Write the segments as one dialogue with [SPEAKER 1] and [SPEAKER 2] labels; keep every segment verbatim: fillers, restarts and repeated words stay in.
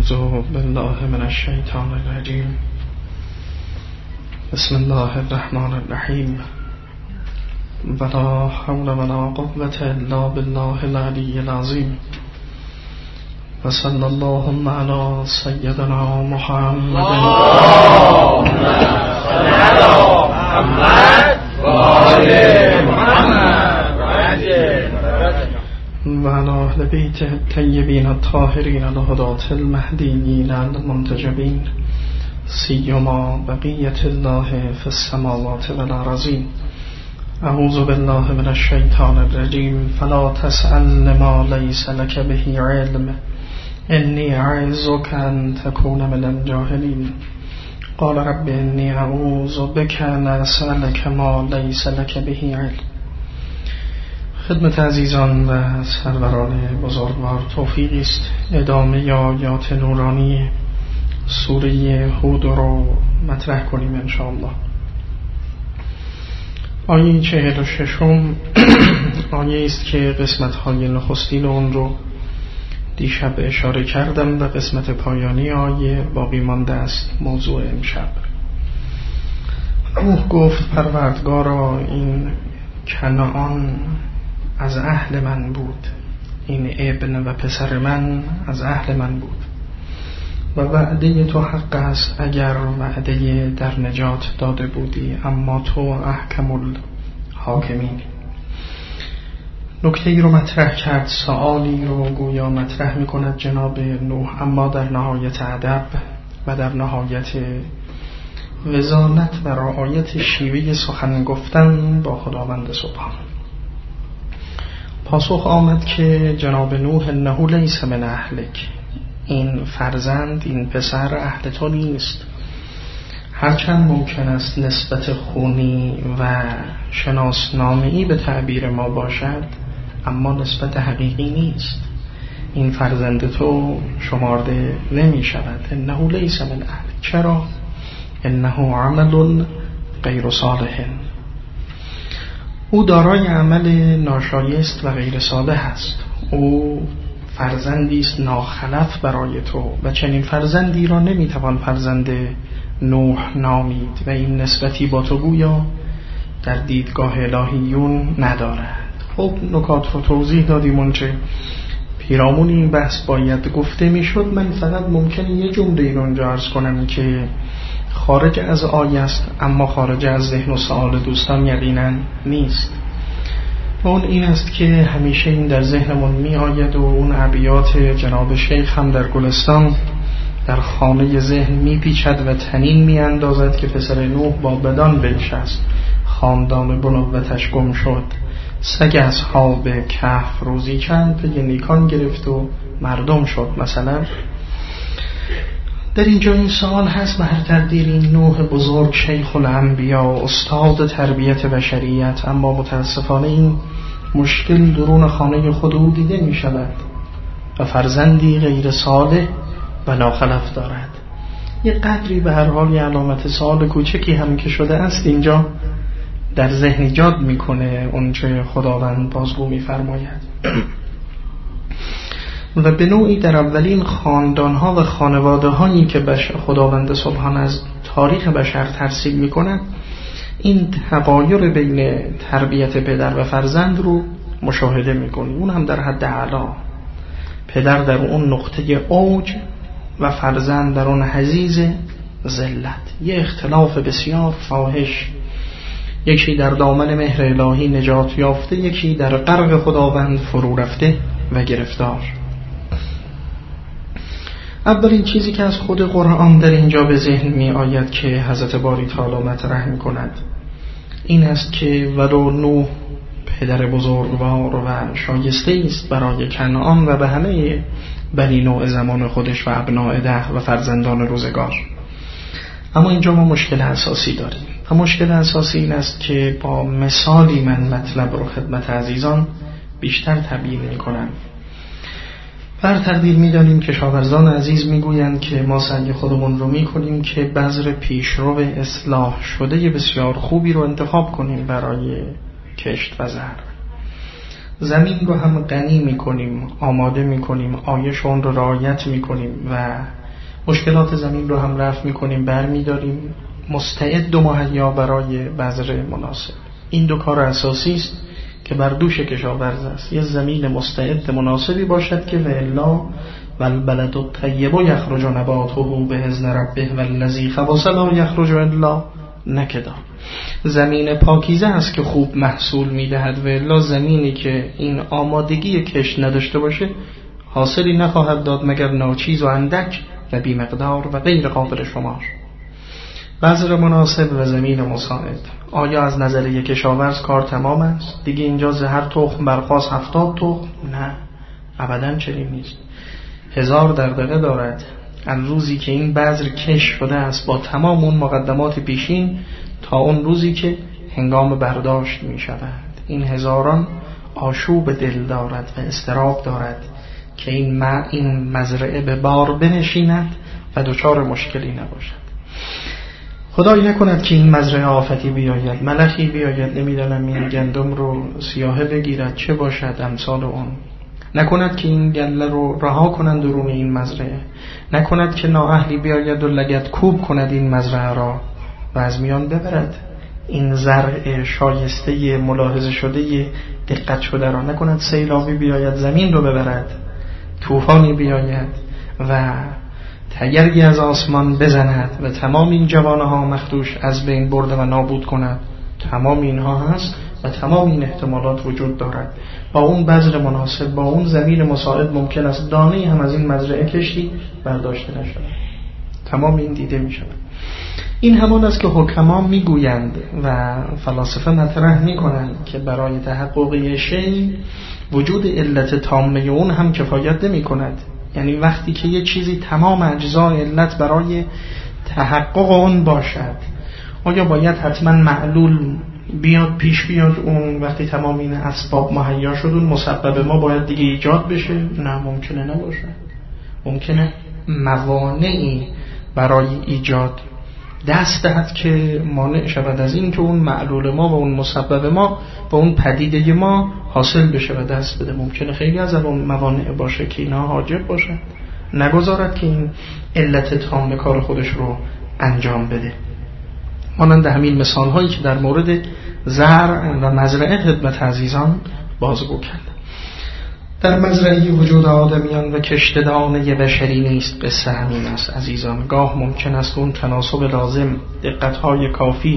[SPEAKER 1] أعوذ بالله من الشيطان الرجيم بسم الله الرحمن الرحيم ولا حول ولا قوة إلا بالله العلي العظيم وصلى اللهم على سيدنا محمد
[SPEAKER 2] اللهم صل على محمد وآل محمد
[SPEAKER 1] وعلى أهل بيته الطيبين الطاهرين الهداة المهديين المنتجبين سيما بقية الله في السماوات والأرضين. أعوذ بالله من الشيطان الرجيم فلا تسأل ما ليس لك به علم إني أعظك أن تكون من الجاهلين. قال رب إني أعوذ بك أن أسألك ما ليس لك به علم. خدمت عزیزان و سروران بزرگوار توفیقی است ادامه آیات نورانی سوره هود رو مطرح کنیم انشاءالله. آیه چهل و ششم آیه است که قسمت های نخستین اون رو دیشب اشاره کردم و قسمت پایانی آیه باقی مانده است موضوع امشب. روح گفت پروردگارا این کنعان از اهل من بود، این ابن و پسر من از اهل من بود و وعده تو حق است اگر وعده در نجات داده بودی، اما تو احکم الحاکمین. نکته ای رو مطرح کرد، سوالی رو گویا مطرح می کند جناب نوح، اما در نهایت ادب و در نهایت وزانت و رعایت شیوه سخن گفتن با خداوند سبحان. پاسخ آمد که جناب نوح انه لیس من اهلک، این فرزند این پسر اهل تو نیست، هرچند ممکن است نسبت خونی و شناسنامه‌ای به تعبیر ما باشد اما نسبت حقیقی نیست. این فرزند تو شمارده نمی شود. انه لیس من اهلک. چرا؟ انه عمل غیر صالح، او دارای عمل ناشایست و غیر صالح است. او فرزندی است ناخلف برای تو و چنین فرزندی را نمیتوان فرزند نوح نامید و این نسبتی با تو گویا در دیدگاه الهیون ندارد. خب نکات رو توضیح دادیم اونچه پیرامون این بحث باید گفته میشد. من فقط ممکنه یه جمله این اونجا عرض کنم که خارج از آیه است اما خارج از ذهن و سوال دوستان یقینا نیست. اون این است که همیشه این در ذهنمون می آید و اون ابیات جناب شیخ هم در گلستان در خانه ذهن می پیچد و تنین می اندازد که پسر نوح با بدان بنشست، خاندان بنوتش گم شد، سگ اصحاب کهف روزی چند پی نیکان گرفت و مردم شد. مثلا در اینجا این سوال هست به هر تقدیر این نوح بزرگ شیخ الانبیا استاد تربیت بشریت، اما متاسفانه این مشکل درون خانه خود او دیده می شود و فرزندی غیر صالح و ناخلف دارد. یه قدری به هر حال علامت سوال کوچکی هم که شده است اینجا در ذهن ایجاد میکنه اونچه خداوند بازگو میفرماید. و به نوعی در اولین خاندانها و خانواده هایی که خداوند سبحان از تاریخ بشر ترسیم میکند این تغایر بین تربیت پدر و فرزند رو مشاهده میکنیم. اون هم در حد اعلا، پدر در اون نقطه اوج و فرزند در اون حضیض ذلت. یه اختلاف بسیار فاحش، یکی در دامن مهر الهی نجات یافته، یکی در غرق خداوند فرو رفته و گرفتار. اولین چیزی که از خود قرآن در اینجا به ذهن می آید که حضرت باری تعالی مطرح می کند این است که ولو نوح پدر بزرگوار و شایسته است برای کنعان و به همه بنی نوع زمان خودش و ابناء ده و فرزندان روزگار، اما اینجا ما مشکل اساسی داریم و مشکل اساسی این است که با مثالی من مطلب رو خدمت عزیزان بیشتر تبیین می کنم. بر تقدیر می دانیم که شاورزان عزیز می گویند که ما سعی خودمون رو می کنیم که بذر پیشرو اصلاح شده بسیار خوبی رو انتخاب کنیم برای کشت و زرع. زمین رو هم غنی میکنیم، آماده میکنیم، آیش اون رو رعایت میکنیم و مشکلات زمین رو هم رفع میکنیم، بر میداریم، مستعد و مهیا برای بذر مناسب. این دو کار اساسی است که بر دوش کشاورز است. یه زمین مستعد مناسبی باشد که والا والبلد الطیب یخرج نباته باذن ربه والذی خبث لا یخرج الا نکدا. زمین پاکیزه است که خوب محصول میدهد و الا زمینی که این آمادگی کشت نداشته باشه حاصلی نخواهد داد مگر ناچیز و اندک و بی مقدار و غیر قابل شمار. بذر مناسب و زمین مساعد. آیا از نظر یک کشاورز کار تمام است؟ دیگه اینجا هر تخم برخاست هفتاد تخم؟ نه، ابداً چنین نیست. هزار دغدغه دارد. از روزی که این بذر کش شده است با تمام اون مقدمات پیشین تا اون روزی که هنگام برداشت می شود، این هزاران آشوب دل دارد و اضطراب دارد که این ما این مزرعه به بار بنشیند و دچار مشکلی نباشد. خدای نکند که این مزرعه آفتی بیاید، ملخی بیاید نمیدانم این گندم رو سیاهه بگیرد، چه باشد امثال اون. نکند که این گله رو رها کنند درون این مزرعه، نکند که نااهلی بیاید و لگد کوب کند این مزرعه را و از میان ببرد این زرع شایسته ملاحظه شده دقت شده را. نکند سیلابی بیاید زمین رو ببرد، طوفانی بیاید و تگرگی از آسمان بزند و تمام این جوانه ها مخدوش از بین برده و نابود کند. تمام اینها هست و تمام این احتمالات وجود دارد. با اون بذر مناسب، با اون زمین مساعد ممکن است دانه هم از این مزرعه کشتی برداشته نشود. تمام این دیده می شود. این همان است که حکما می گویند و فلاسفه مطرح می کنند که برای تحقق شیء وجود علت تامه اون هم کفایت نمی کند. یعنی وقتی که یه چیزی تمام اجزای علت برای تحقق اون باشد، آیا باید حتما معلول بیاد پیش بیاد اون وقتی تمام این اسباب مهیا شد اون مسبب ما باید دیگه ایجاد بشه؟ نه، ممکنه نباشه. ممکنه موانعی برای ایجاد دست دهد که مانع شود از این که اون معلول ما و اون مسبب ما و اون پدیده ما حاصل بشه و دست بده. ممکنه خیلی از اون موانع باشه که اینا حاجب باشه، نگذارد که این علت تام کار خودش رو انجام بده. مانند همین مثال هایی که در مورد زرع و مزرعه خدمت عزیزان بازگو کرد. در مزرعه وجود آدمیان و کشتدانه بشری نیست. قصه همین است عزیزان. گاه ممکن است اون تناسب لازم، دقت‌های کافی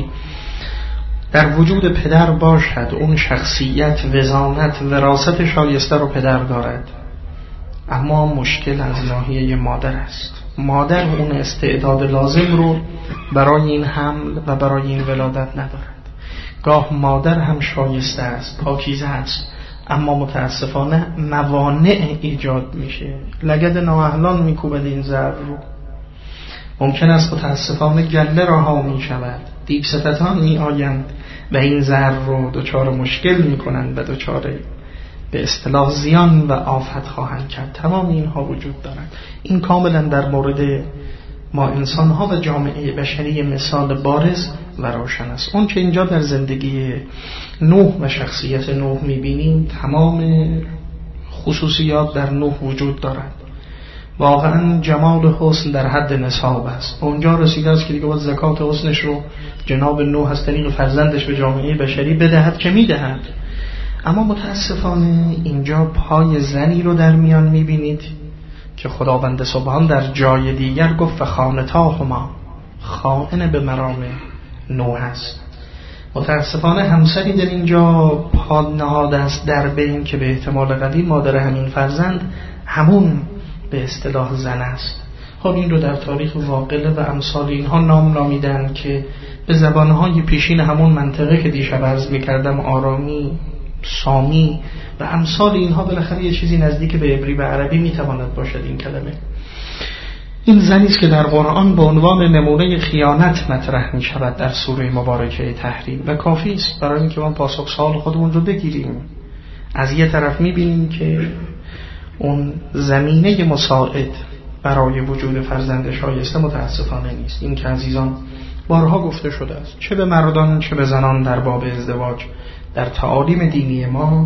[SPEAKER 1] در وجود پدر باشد، اون شخصیت، وزانت، وراثت شایسته رو پدر دارد، اما مشکل از ناحیه مادر است. مادر اون استعداد لازم رو برای این حمل و برای این ولادت ندارد. گاه مادر هم شایسته است، پاکیزه است، اما متاسفانه موانع ایجاد میشه. لگد نااهلان میکوبد این زر رو. ممکن است متاسفانه گله رها میشود، دیو ستتان می آیند و این زر رو دچار مشکل میکنند و دچار به اصطلاح زیان و آفت خواهند کرد. تمام اینها وجود دارد. این کاملا در مورد ما انسان ها و جامعه بشری مثال بارز و روشن است. اون که اینجا در زندگی نوح و شخصیت نوح میبینیم تمام خصوصیات در نوح وجود دارد. واقعا جمال حسن در حد نصاب است. اونجا رسیده است که دیگه باید زکات حسنش رو جناب نوح از طریق فرزندش به جامعه بشری بدهد که میدهد. اما متاسفانه اینجا پای زنی رو در میان میبینید که خداوند سبحان در جای دیگر گفت خانتاهما، خائن به مرام نوح است. متاسفانه همسری در اینجا پا نهاده است در بین که به احتمال قوی مادر همین فرزند همون به اصطلاح زن است. خب این رو در تاریخ واقعه و امثال اینها نام نامیدن که به زبانهای پیشین همون منطقه که دیشب عرض میکردم، آرامی، سامی و امثال اینها، بالاخره یه چیزی نزدیک به عبری و عربی میتواند باشد این کلمه. این زنی است که در قرآن به عنوان نمونه خیانت مطرح می شود در سوره مبارکه تحریم و کافی است برای اینکه ما پاسخ سوال خودمون رو بگیریم. از یه طرف می بینیم که اون زمینه مساعد برای وجود فرزند شایسته متاسفانه نیست. این که عزیزان بارها گفته شده است، چه به مردان چه به زنان در باب ازدواج در تعالیم دینی ما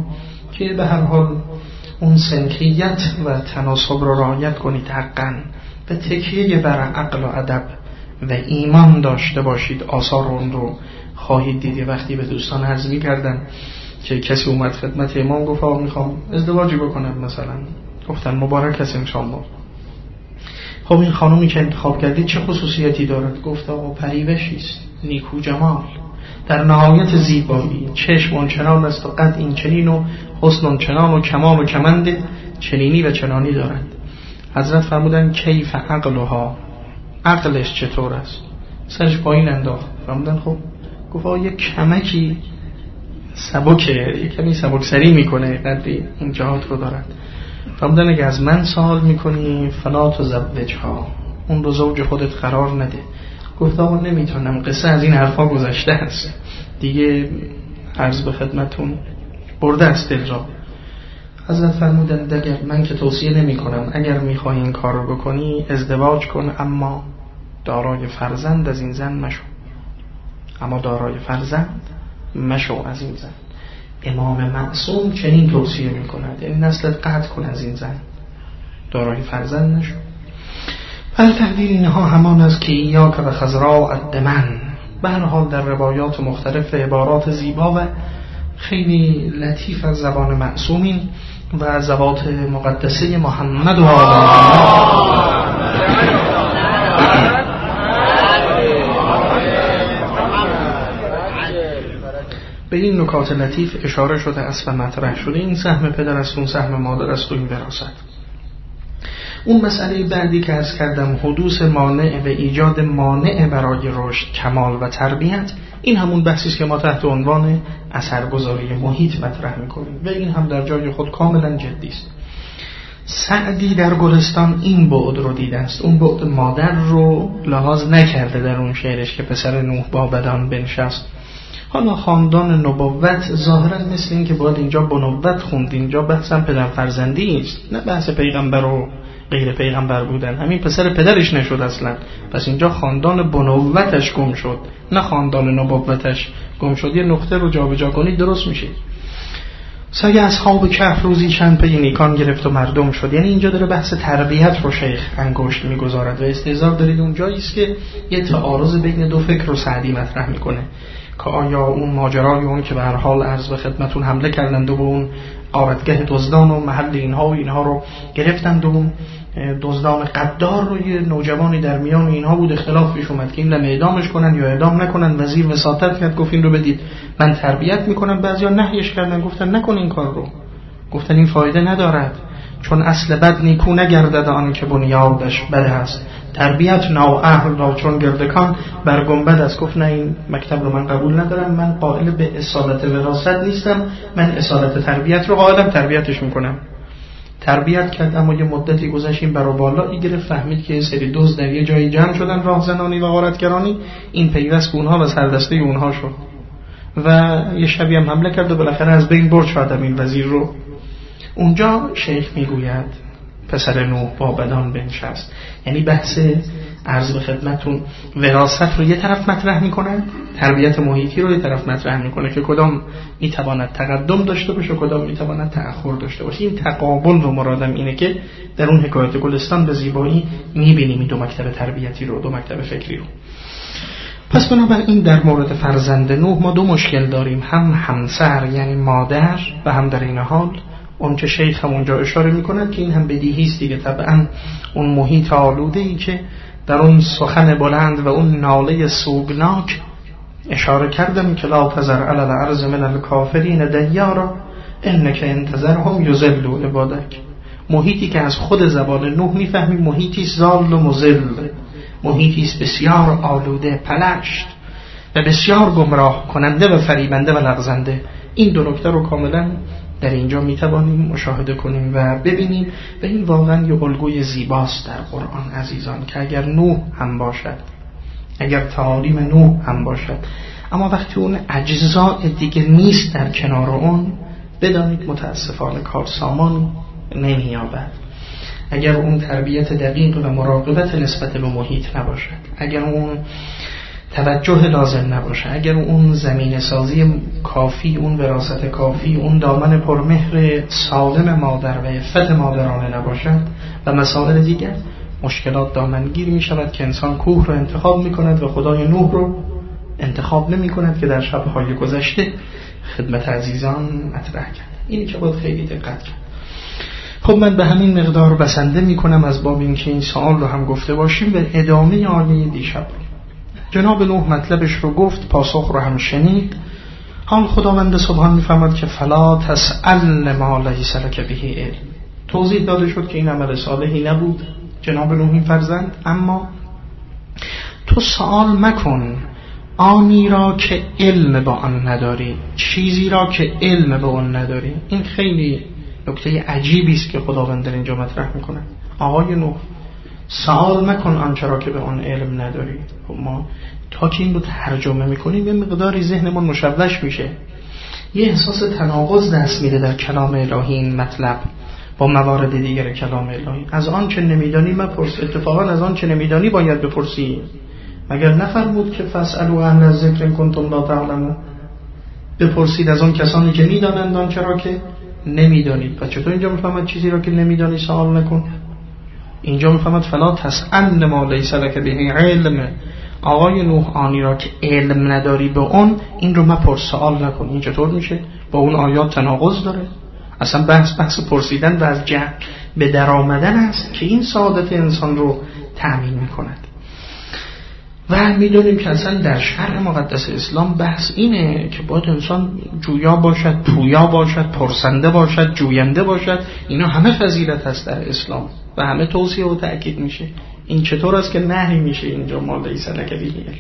[SPEAKER 1] که به هر حال اون سنخیت و تناسب رو رعایت کنید حقاً، به تکیه بر عقل و ادب و ایمان داشته باشید. آثار اون رو خواهید دید. وقتی به دوستان عرض می‌کردن که کسی اومد خدمت امام گفت آقا میخوام ازدواجی بکنم مثلا، گفتن مبارک است انشاءالله. خب این خانومی که انتخاب کردید چه خصوصیتی دارد؟ گفت آقا پریوشی است، نیکو جمال، در نهایت زیبایی، چشم اون چنان است و قد این چنین و حسن اون چنان و کمام و کمند چنینی و چنانی دارد. حضرت فرمودن کیف عقلها، عقلش چطور است؟ سرش پایین انداخت. فرمودن خب، گفت آقا یک کمکی سبکه، یک کمی سبکسری میکنه، قدری این جهات رو دارد. فرمودن اگه از من سوال میکنی فلا تزوجها، اون رو زوج خودت قرار نده. گفت آقا نمیتونم، قصه از این حرفا گذشته است دیگه، عرض به خدمتون برده است دل را. حضرت فرمودند اگر من که توصیه نمی کنم، اگر میخوای این کار رو بکنی ازدواج کن، اما دارای فرزند از این زن مشو، اما دارای فرزند مشو از این زن. امام معصوم چنین توصیه می کند، این نسلت قطع کن از این زن، دارای فرزند نشو. بر تقدیر اینها همان است که ایاک و خضراء الدمن. به هر حال در روایات مختلف عبارات زیبا و خیلی لطیف از زبان معصومین و زبات مقدسه محمد و آله به این نکات لطیف اشاره شده است و مطرح شده. این سهم پدر است، اون سهم مادر است و این وراثت. اون مسئله بعدی که عرض کردم، حدوث مانع و ایجاد مانع برای رشد، کمال و تربیت، این همون بحثی است که ما تحت عنوان اثرگذاری محیط مطرح می‌کنیم و این هم در جای خود کاملا جدی است. سعدی در گلستان این بعد رو دیده است، اون بعد مادر رو لحاظ نکرده در اون شعرش که پسر نوح با بدان بنشست. حالا خاندان نبوت ظاهرا مثل این که باید اینجا بنوت خوند، اینجا بحث هم پدر فرزندی است، نه بحث پیغمبر و غیر پیغمبر بودن. همین پسر پدرش نشد اصلا، پس اینجا خاندان بنوتش گم شد، نه خاندان نبوتش گم شد. یه نقطه رو جا به جا کنید درست میشه. سگ اصحاب کهف روزی چند پی نیکان گرفت و مردم شد. یعنی اینجا داره بحث تربیت رو شیخ انگشت میگذارد و استحضار دارید اون جایی است که یه تعارض بین دو فکر رو سعدی مطرح میکنه که آیا اون ماجرای اون که به هر حال عرض به خدمتون حمله کردند و به اون غارتگاه دزدان و محل اینها و اینها رو گرفتند و اون دزدان قدار رو یه نوجوانی در میان اینها بود، اختلاف پیش اومد که این رو اعدامش کنن یا اعدام نکنن. وزیر وساطت کرد گفت این رو بدید من تربیت میکنم. بعضیا نهیش کردن، گفتن نکن این کار رو، گفتن این فایده ندارد، چون اصل بد نیکو نگردد آن که بنیادش بد است، تربیت نو اهل را چون گردکان بر گنبد است. گفت نه این مکتب رو من قبول ندارم، من قائل به اصالت وراثت نیستم، من اصالت تربیت رو قائلم، تربیتش میکنم. تربیت کرد، اما یه مدتی گذشت این برو بالایی گرفت، فهمید که سری دوز در یه جایی جمع شدن، راهزنانی و غارتگرانی، این پیوست به اونها و سردسته اونها شد و یه شبی هم حمله کرد و بالاخره از بین برد شدم این وزیر رو. اونجا شیخ میگوید پسر نوح با بدان بنشست، یعنی بحث عرض به خدمتون وراثت رو یه طرف مطرح میکنه، تربیت محیطی رو یه طرف مطرح میکنه که کدام میتواند تقدم داشته باشه کدام میتواند تأخر داشته باشه. این تقابل رو مرادم اینه که در اون حکایت گلستان به زیبایی میبینیم این دو مکتب تربیتی رو، دو مکتب فکری رو. پس بنابراین در مورد فرزند نوح ما دو مشکل داریم، هم همسر یعنی مادر و هم در این حال اون که شیخ هم اونجا اشاره میکنند که این هم بدیهی است دیگه، طبعا اون محیط آلوده ای که در اون سخن بلند و اون ناله سوگناک اشاره کردم که لا تذر علی الارض من الکافرین دیارا انک انتظرهم یضلوا عبادک. محیطی که از خود زبان نوح میفهمیم محیطی ضال و مضل، محیطی است بسیار آلوده، پلشت و بسیار گمراه کننده و فریبنده و لغزنده. این دو نکته رو کاملا در اینجا میتوانیم مشاهده کنیم و ببینیم و این واقعا یه الگوی زیباست در قرآن عزیزان که اگر نوح هم باشد، اگر تعالیم نوح هم باشد، اما وقتی اون اجزاء دیگه نیست در کنار اون، بدانید متاسفانه کار سامان نمی‌یابد. اگر اون تربیت دقیق و مراقبت نسبت به محیط نباشد، اگر اون توجه لازم نباشه، اگر اون زمین سازی کافی، اون وراثت کافی، اون دامن پرمهر سالم مادر و عفت مادرانه نباشد و مسائل دیگر، مشکلات دامنگیر می شود که انسان کوه رو انتخاب می کند و خدای نوح رو انتخاب نمی کند که در شب‌های گذشته خدمت عزیزان مطرح کرد. اینی که باید خیلی دقت کرد. خب من به همین مقدار بسنده می کنم از باب این که این سوال رو هم گفته باشیم به ادامه آیه دیشب. جناب نوح مطلبش رو گفت، پاسخ رو هم شنید. حال خداوند سبحان می فرماد که فلا تسأل ما لیس لک به علم. توضیح داده شد که این عمل صالحی نبود جناب نوح این فرزند، اما تو سوال مکن آنی را که علم با آن نداری، چیزی را که علم با آن نداری. این خیلی نکته عجیبی است که خداوند در اینجا مطرح میکنه. آقای نوح سوال مکن آنچه را که به آن علم نداری. خب ما تا که این رو ترجمه میکنیم یه مقداری ذهنمون مشوش میشه، یه احساس تناقض دست میده در کلام الهی این مطلب با موارد دیگر کلام الهی. از آن چه نمیدانی مپرس، اتفاقا از آن چه نمیدانی باید بپرسی. مگر نفرمود که فاسألوا اهل الذکر ان کنتم لا تعلمون، بپرسید از آن کسانی که میدانند آنچه را که نمیدانید. پس چطور اینجا میفهمد چیزی را که نمیدانی سوال نکن؟ اینجا میفهمد فلا تسأل ما لیس لک به علم. آقای نوح آنی را که علم نداری به اون، این رو مپرس، سوال نکن. این چطور میشه؟ با اون آیات تناقض داره. اصلا بحث بحث پرسیدن و از جهل به در آمدن است که این سعادت انسان رو تأمین میکند. و میدونیم که اصلا در شرع مقدس اسلام بحث اینه که باید انسان جویا باشد، پویا باشد، پرسنده باشد، جوینده باشد. اینا همه فضیلت هست در اسلام و همه توصیه و تأکید میشه. این چطور است که نهی میشه اینجا ما لیس لک به علم؟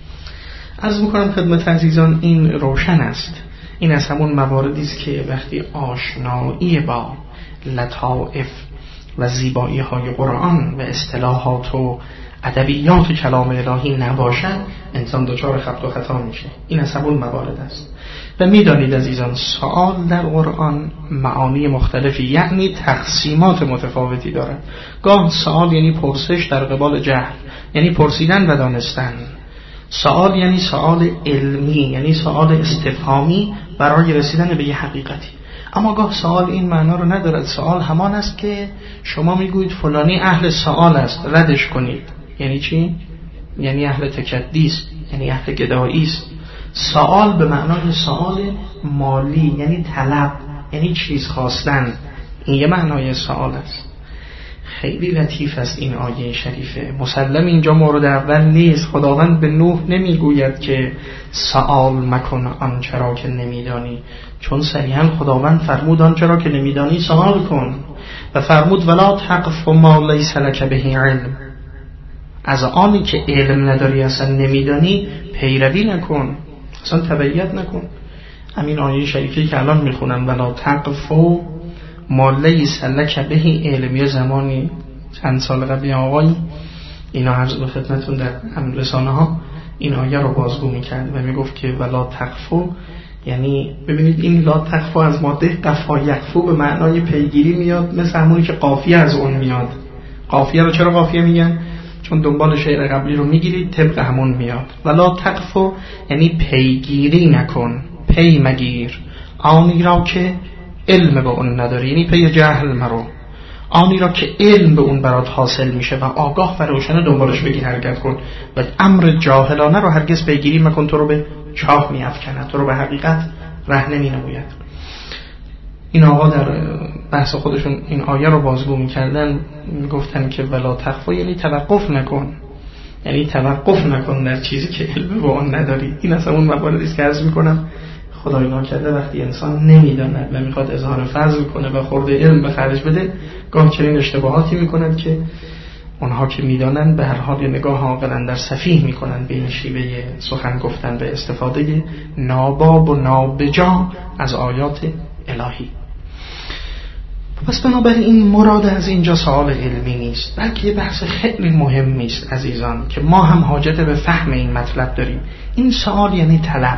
[SPEAKER 1] عرض میکنم خدمت عزیزان این روشن است. این از همون مواردی است که وقتی آشنایی با لطائف و زیبایی های قرآن و اصطلاحات و ادبیات کلام الهی نباشد، انسان دچار خبط و خطا میشه. این از همون موارد است. و میدانید عزیزان سوال در قرآن معانی مختلفی، یعنی تقسیمات متفاوتی دارد. گاه سوال یعنی پرسش در قبال جهل، یعنی پرسیدن و دانستن. سوال یعنی سوال علمی، یعنی سوال استفهامی برای رسیدن به یه حقیقتی. اما گاه سوال این معنا رو ندارد. سوال همان است که شما میگویید فلانی اهل سوال است، ردش کنید. یعنی چی؟ یعنی اهل تکدی است، یعنی اهل گدایی است. سوال به معنای سوال مالی، یعنی طلب، یعنی چیز خواستن. این یه معنای سوال است. خیلی لطیف است این آیه شریفه. مسلم اینجا مورد اول نیست. خداوند به نوح نمیگوید که سوال مکن آنچه را که نمیدانی، چون صریحا خداوند فرمود آنچه را که نمیدانی سوال کن و فرمود ولا تقف ما لیس لک به علم. از آنی که علم نداری، اصلا نمیدانی، پیروی نکن، اصلا تبعیت نکن. همین آیه شریفی که الان میخونم ولا تقف ما لیس لک به علم، یه زمانی چند سال قبل آقای اینا عرض به خدمتون در رسانه ها این آیه رو بازگو میکرد و میگفت که ولا تقفو، یعنی ببینید این لا تقفو از ماده قفا یقفو به معنای پیگیری میاد، مثل همونی که قافیه از اون میاد. قافیه رو چرا قافیه میگن؟ چون دنبال شعر قبلی رو میگیرید طبق همون میاد. ولا تقفو یعنی پیگیری نکن، پی مگیر آنی را که علم به اون نداری، یعنی پی جهل مرو. آنی را که علم به اون برات حاصل میشه و آگاه و روشن دنبالش بگیر حرکت کن و امر جاهلانه رو هرگز پیگیری مکن، تو رو به چاه میافکنه، تو رو به حقیقت ره نمینماید. این آقا در بحث خودشون این آیه رو بازگو میکردن، میگفتن که ولا تخفا یعنی توقف نکن، یعنی توقف نکن در چیزی که علم به اون نداری. این اصلا اون مواردی است که عرض میکنم خدای ناکرده وقتی انسان نمیداند و میخواد اظهار فضل کنه و خورده علم به خرج بده، گاه چنین اشتباهاتی میکنند که اونها که میدانند به هر حال یه نگاه عاقلانه در سفیه میکنند به این شیوه سخن گفتن به استفاده ناباب و نابجا از آیات الهی. پس بنابراین این مراد از اینجا سوال علمی نیست، بلکه یه بحث خیلی مهمی است عزیزان که ما هم حاجت به فهم این مطلب داریم. این سوال یعنی طلب،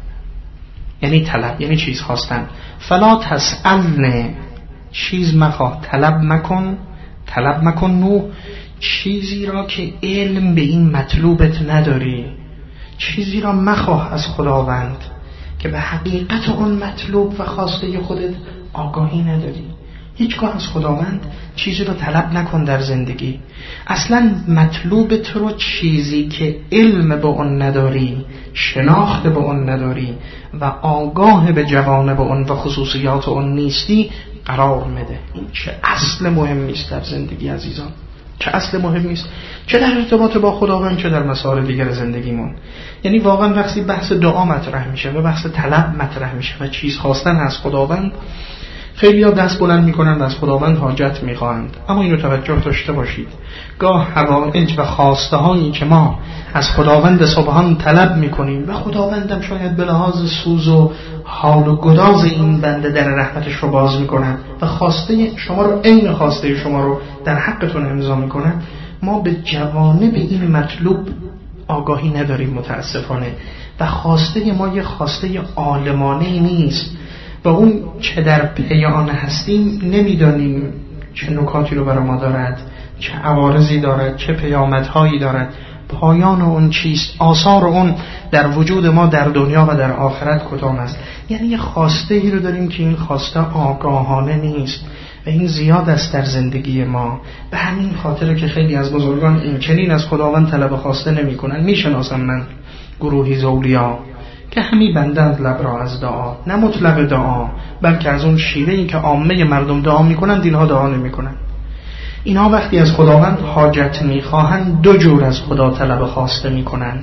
[SPEAKER 1] یعنی طلب یعنی چیز خواستن. فلا تسألنه، چیز مخواه، طلب مکن، طلب مکن نو چیزی را که علم به این مطلوبت نداری. چیزی را مخواه از خداوند که به حقیقت اون مطلوب و خواسته خودت آگاهی نداری. هیچگاه از خداوند چیزی رو طلب نکن در زندگی. اصلا مطلوب تو رو چیزی که علم به اون نداری، شناخت به اون نداری و آگاه به جوانب اون و خصوصیات اون نیستی قرار مده. این چه اصل مهمی است در زندگی عزیزان، چه اصل مهمی است، چه در ارتباط با خداوند چه در مسائل دیگر زندگیمون. یعنی واقعا وقتی بحث دعا مطرح میشه و بحث طلب مطرح میشه و چیز خواستن از خداوند، خیلی ها دست بلند میکنند از خداوند حاجت میخواهند. اما اینو توجه داشته باشید، گاه حوائج و خواسته هایی که ما از خداوند سبحان طلب میکنیم و خداوندم شاید به لحاظ سوز و حال و گداز این بنده در رحمتش رو باز میکنند و خواسته شما رو عین خواسته شما رو در حقتون امضا میکنند، ما به جوانب این مطلوب آگاهی نداریم متاسفانه و خواسته ما یه خواسته عالمانه نیست و اون چه در پی آن هستیم نمیدانیم چه نکاتی رو برای ما دارد، چه عوارضی دارد، چه پیامدهایی دارد، پایان اون چیست، آثار اون در وجود ما در دنیا و در آخرت کدام است. یعنی یه خواسته ای رو داریم که این خواسته آگاهانه نیست و این زیاد است در زندگی ما. به همین خاطره که خیلی از بزرگان این چنین از خداوند طلب خواسته نمی کنن. میشناسم من گروهی زولیا که همی بندند لب را از دعا، نه مطلق دعا بلکه از اون شیوهی که عامه مردم دعا میکنند اینها دعا نمیکنند. اینها وقتی از خداوند حاجت میخواهند دو جور از خدا طلب خواسته میکنند،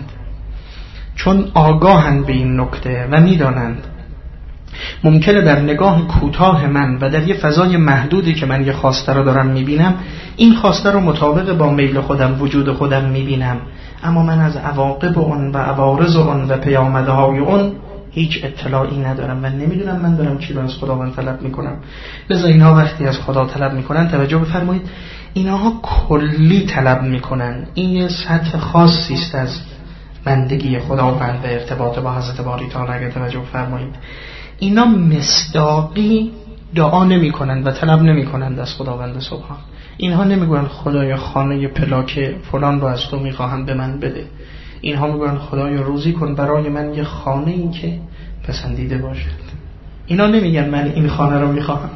[SPEAKER 1] چون آگاهند به این نکته و میدانند ممکنه در نگاه کوتاه من و در یه فضای محدودی که من یه خواسته رو دارم میبینم، این خواسته رو مطابق با میل خودم وجود خودم میبینم، اما من از عواقب اون و عوارض اون و پیامدهای اون هیچ اطلاعی ندارم و نمیدونم من دارم چی رو از خداوند طلب میکنم. لذا اینها وقتی از خدا طلب میکنن توجه بفرمایید، اینها کلی طلب میکنن. این یه سطح خاصی است از بندگی خداوند و ارتباط با حضرت باری تعالی. اگر توجه بفرمایید، اینا مصداقی دعا نمی کنند و طلب نمی کنند از خداوند سبحان. اینها نمیگویند خدایا خانه پلاک فلان رو از تو میخواهم به من بده. اینها میگویند خدایا روزی کن برای من یه خانه ای که پسندیده باشد. اینا نمیگن من این خانه رو میخواهم.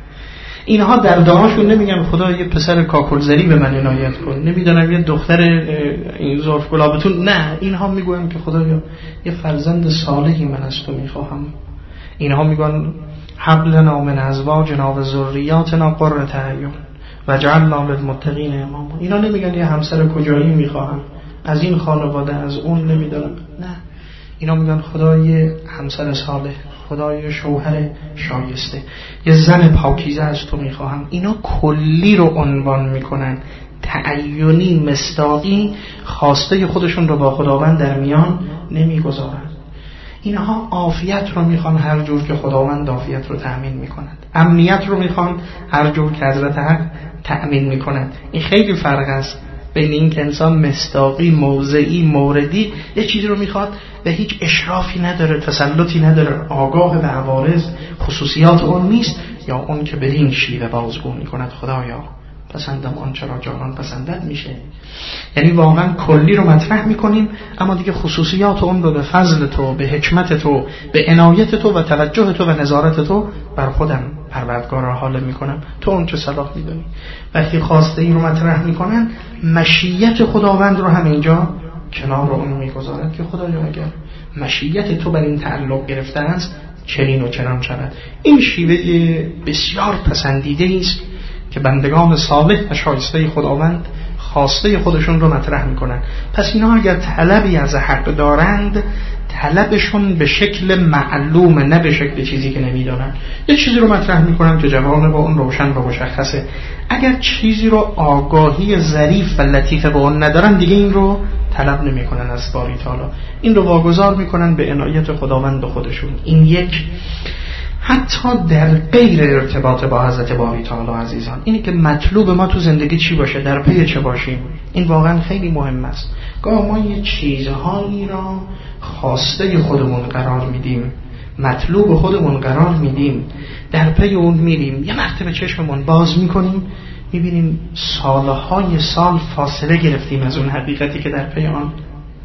[SPEAKER 1] اینها در دعاشون نمیگن خدایا یه پسر کاکلزری به من عنایت کن، نمیدونم یه دختر این ظرف گلابتون. نه، اینها میگویند که خدایا یه فرزند صالحی من از تو میخواهم. اینها میگن هب لنا من ازواجنا و ذریاتنا قرة اعین واجعلنا للمتقین اماما. اینا نمیگن یه همسر کجایی میخواهم، از این خانواده از اون نمیدونم. نه، اینا میگن خدای همسر صالح، خدای شوهر شایسته، یه زن پاکیزه از تو میخواهم. اینا کلی رو عنوان میکنن، تعینی مصداقی خواسته خودشون رو با خداوند در میان نمیگذارن. اینها عافیت رو میخوان هر جور که خداوند عافیت رو تأمین میکند، امنیت رو میخوان هر جور که حضرت حق تأمین میکند. این خیلی فرق است بین این که انسان مصداقی موضعی موردی یه چیزی رو میخواد و هیچ اشرافی نداره، تسلطی نداره، آگاه به عوارض خصوصیات اون نیست، یا اون که به این شیوه بازگو میکند خدایا پسندم آنچه را جانان پسندد میشه. یعنی واقعا کلی رو مطرح میکنیم اما دیگه خصوصیات اون رو به فضل تو، به حکمت تو، به عنایت تو و توجه تو و نظارت تو بر خودم پروردگار را حاله میکنم، تو اون چه صلاح میدونی. وقتی خواسته این رو مطرح میکنن مشیت خداوند رو هم اینجا کنار اون میگذارن که خدایا اگر مشیت تو بر این تعلق گرفته است چنین و چنان شود. این شیوه بسیار پسندیده است که بندگان صالح و شایسته خداوند خواسته خودشون رو مطرح میکنن. پس اینا اگر طلبی از حق دارند، طلبشون به شکل معلومه، نه به شکل چیزی که نمیدونن. یه چیزی رو مطرح میکنن که جواب با اون روشن و مشخصه. اگر چیزی رو آگاهی ظریف و لطیفه با اون ندارن، دیگه این رو طلب نمیکنن از باری تعالی، این رو واگذار میکنن به عنایت خداوند و خودشون. این یک حتی در غیر ارتباط با حضرت باری تعالی عزیزان، اینی که مطلوب ما تو زندگی چی باشه، در پی چه باشیم، این واقعا خیلی مهم است. گاه ما یه چیزهایی را خواسته خودمون قرار میدیم، مطلوب خودمون قرار میدیم، در پی اون میریم، یه مرتبه چشممون باز میکنیم میبینیم سالهای سال فاصله گرفتیم از اون حقیقتی که در پی آن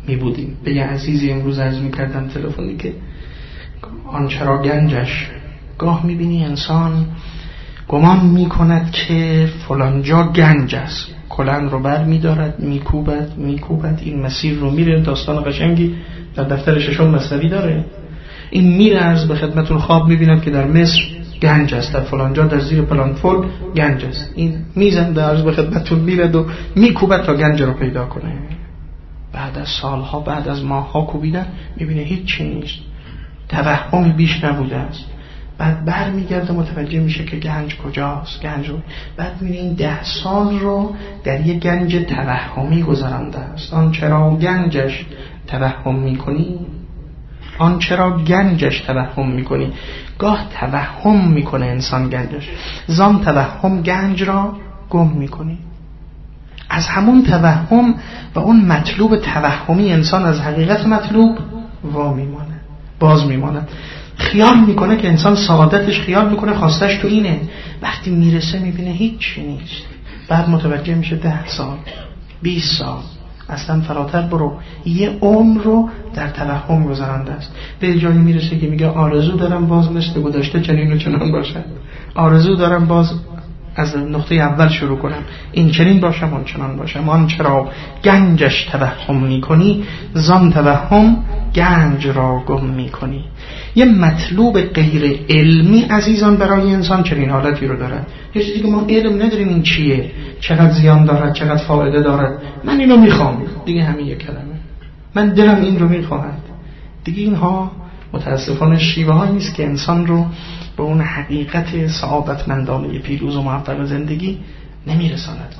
[SPEAKER 1] می بودیم. به یه عزیزی امروز عرض می کردم تلفنی که آن چرا گنجش، گاه می بینی انسان گمان می کند که فلان جا گنج است، کلن رو بر می دارد می کوبد می کوبد این مسیر رو میره. داستان قشنگی در دفتر ششم مثنوی داره. این میره عرض به خدمتون خواب می بیند که در مصر گنج است، در فلان جا در زیر فلان فل گنج است. این میزن در عرض به خدمتون میرد و میکوبد تا گنج رو پیدا کنه. بعد از سالها، بعد از ماهها کوبیدن میبینه هیچ چی نیست، توهمی بیش نبوده است. بعد بر میگرده متوجه میشه که گنج کجاست، گنج رو بعد میبینه این ده سال رو در یک گنج توهمی گذرانده است. آن چرا گنجش توهم میکنی، آن چرا گنجش توهم میکنی. گاه توهم میکنه انسان گنجش، زان توهم گنج را گم میکنی. از همون توهم و اون مطلوب توهمی انسان از حقیقت مطلوب وا میمانه، باز میماند. خیال میکنه که انسان سعادتش، خیال میکنه خواستش تو اینه. وقتی میرسه میبینه هیچ چی نیست. بعد متوجه میشه ده سال، بیست سال، اصلا فراتر برو، یه عمر رو در توهم گذرانده است. به جایی میرسه که میگه آرزو دارم باز مثل گذشته چنین و چنان باشد، آرزو دارم باز از نقطه اول شروع کنم، این چنین باشم آن چنان باشم. آن چرا گنجش توهم میکنی، زان توهم گنج را گم میکنی. یه مطلوب غیر علمی عزیزان برای انسان چنین حالتی رو دارد. یه چیزی که ما علم نداریم این چیه، چقدر زیان دارد، چقدر فایده دارد. من اینو میخوام، دیگه همین یک کلمه، من دلم این رو میخواهد. دیگه اینها متاسفانه شیوه هایی نیست که انسان رو به اون حقیقت سعادتمندانه پیروز و موفق زندگی نمیرساند.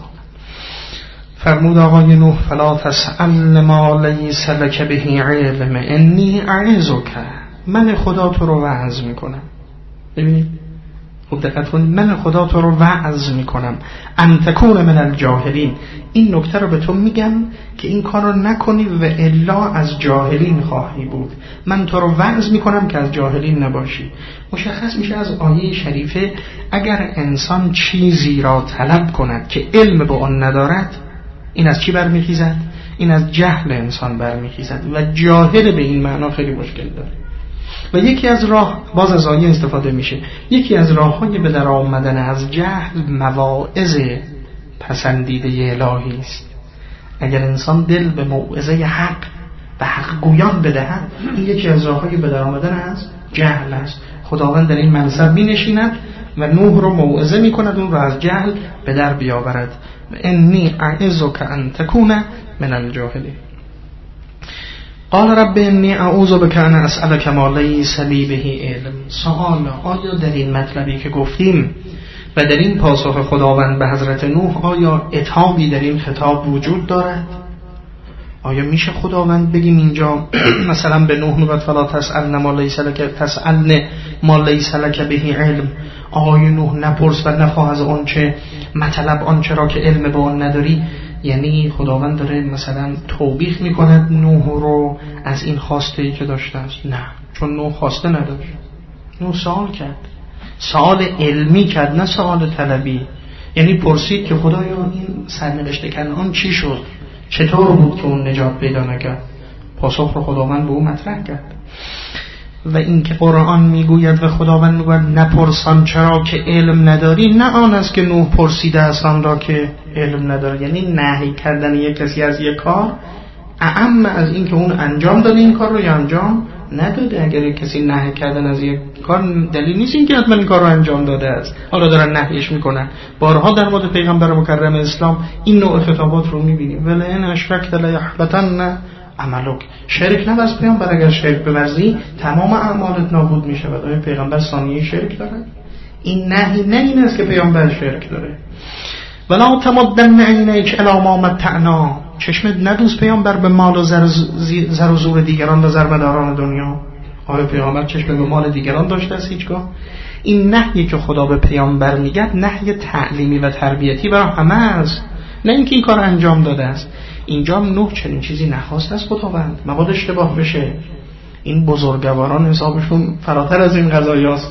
[SPEAKER 1] فرمود آقای نوح فلا تسأل ما لیس لک به علم انی اعظک، من خدا تو رو وعظ میکنم. ببینید خوب دقت کنید، من خدا تو رو وعظ میکنم ان تکون من الجاهلین. این نکته رو به تو میگم که این کار رو نکنی و الا از جاهلین خواهی بود. من تو رو وعظ میکنم که از جاهلین نباشی. مشخص میشه از آیه شریفه اگر انسان چیزی را طلب کند که علم به آن ندارد، این از چی برمیخیزد؟ این از جهل انسان برمیخیزد و جاهل به این معنا خیلی مشکل داره. و یکی از راه، باز از آیه استفاده میشه، یکی از راه‌های به در آمدن از جهل مواعظ پسندیده الهی است. اگر انسان دل به موعظه حق و حق گویان بدهد، این یکی از راه‌های به در آمدن از جهل است. خداوند در این منصب می‌نشیند و نوح رو موعظه می‌کند اون رو از جهل به در بیاورد. انی اعظک ان تکون من الجاهلین. قال رب انی اعوذ بک ان اسألک ما لیس لی به علم. سوال، آیا در این مطلبی که گفتیم و در این پاسخ خداوند به حضرت نوح آیا عتابی در این خطاب وجود دارد؟ آیا میشه خداوند بگیم اینجا مثلا به نوح میگه فلا تسألن ما لیس لک تسألن ما لیس لک به علم، آیا نوح نپرس و نخواه از آن چه مطلب آن چرا که علم به آن نداری؟ یعنی خداوند داره مثلا توبیخ میکند نوح رو از این خواسته که داشته است؟ نه، چون نوح خواسته نداشت. نوح سوال کرد، سوال علمی کرد نه سوال طلبی. یعنی پرسید که خدایا این سرنوشت کنعان چی شد، چطور بود که اون نجات پیدا نکرد؟ پاسخ رو خداوند به او مطرح کرد. و این که قرآن میگوید و خداوند میگوید نپرسان چرا که علم نداری، نه آن است که نوح پرسیده است آن را که علم نداره. یعنی نهی کردن یک کسی از یک کار اعم از این که اون انجام داده این کار رو یا انجام نداده. اگر یک کسی نهی کردن از یک کار دلیل نیست این که حتما این کار رو انجام داده است، حالا دارن نهیش میکنن. بارها در مورد پیغمبر مکرم اسلام این نوع خطابات رو میبینیم. ولئن اشرکت لیحبطن عملک. شرک نورز پیامبر، اگر شرک بورزی تمام اعمالت نابود میشه. و آیا پیغمبر ثانیه شرک داره؟ این نهی نه این است که پیامبر شرک داره. ولا تمدن عینیک الی ما متعنا. چشمت ندوز پیامبر به مال و زر, زر و زور دیگران و زرمداران دنیا. آیا پیامبر چشم به مال دیگران داشته است هیچگاه؟ این نهی که خدا به پیامبر میگه نهی تعلیمی و تربیتی برای همه است، نه اینکه این کار انجام داده است. اینجا نوح چنین چیزی نخواست از خداوند، مبادا اشتباه بشه. این بزرگواران حسابشون فراتر از این قضایاست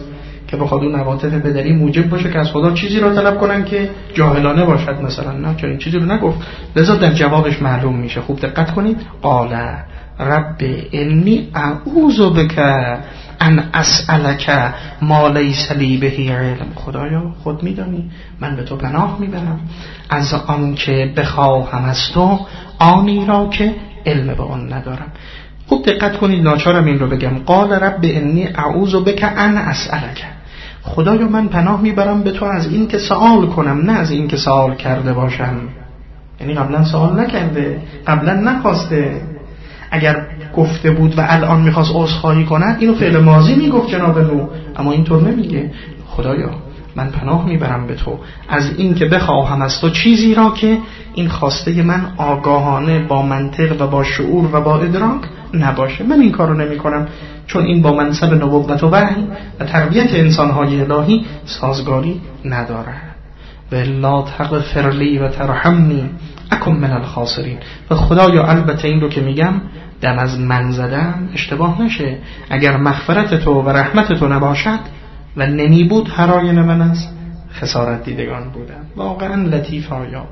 [SPEAKER 1] که بخواد اون عواطف پدری موجب باشه که از خدا چیزی رو طلب کنن که جاهلانه باشد مثلا. نه، چون این چیزی رو نگفت. لذا در جوابش معلوم میشه. خوب دقت کنید. قال رب انی اعوذ بک ان اسألک ما لیس لی به علم. خدایا خود میدانی من به تو پناه میبرم از آن که بخواهم از تو آنی را که علم به آن ندارم. خوب دقت کنید، ناچارم این رو بگم. قال رب انی اعوذ بک ان اسألک. خدایا من پناه میبرم به تو از این که سوال کنم، نه از این که سوال کرده باشم. یعنی قبلا سوال نکرده، قبلا نخواسته. اگر گفته بود و الان میخواست عذرخواهی کند اینو فعل ماضی میگفت جناب نوح، اما اینطور نمیگه. خدایا من پناه میبرم به تو از این که بخواهم از تو چیزی را که این خواسته من آگاهانه با منطق و با شعور و با ادراک نباشه. من این کارو نمی کنم چون این با منصب نبوت و وحی و تربیت انسانهای الهی سازگاری نداره. والله تغفر لی و ترحمنی اکن من الخاسرین. و خدایا البته این رو که میگم دم از من زدم اشتباه نشه، اگر مغفرت تو و رحمت تو نباشد و نمی بود هر آینه من از خسارت دیدگان بودم. واقعا لطیف آیات.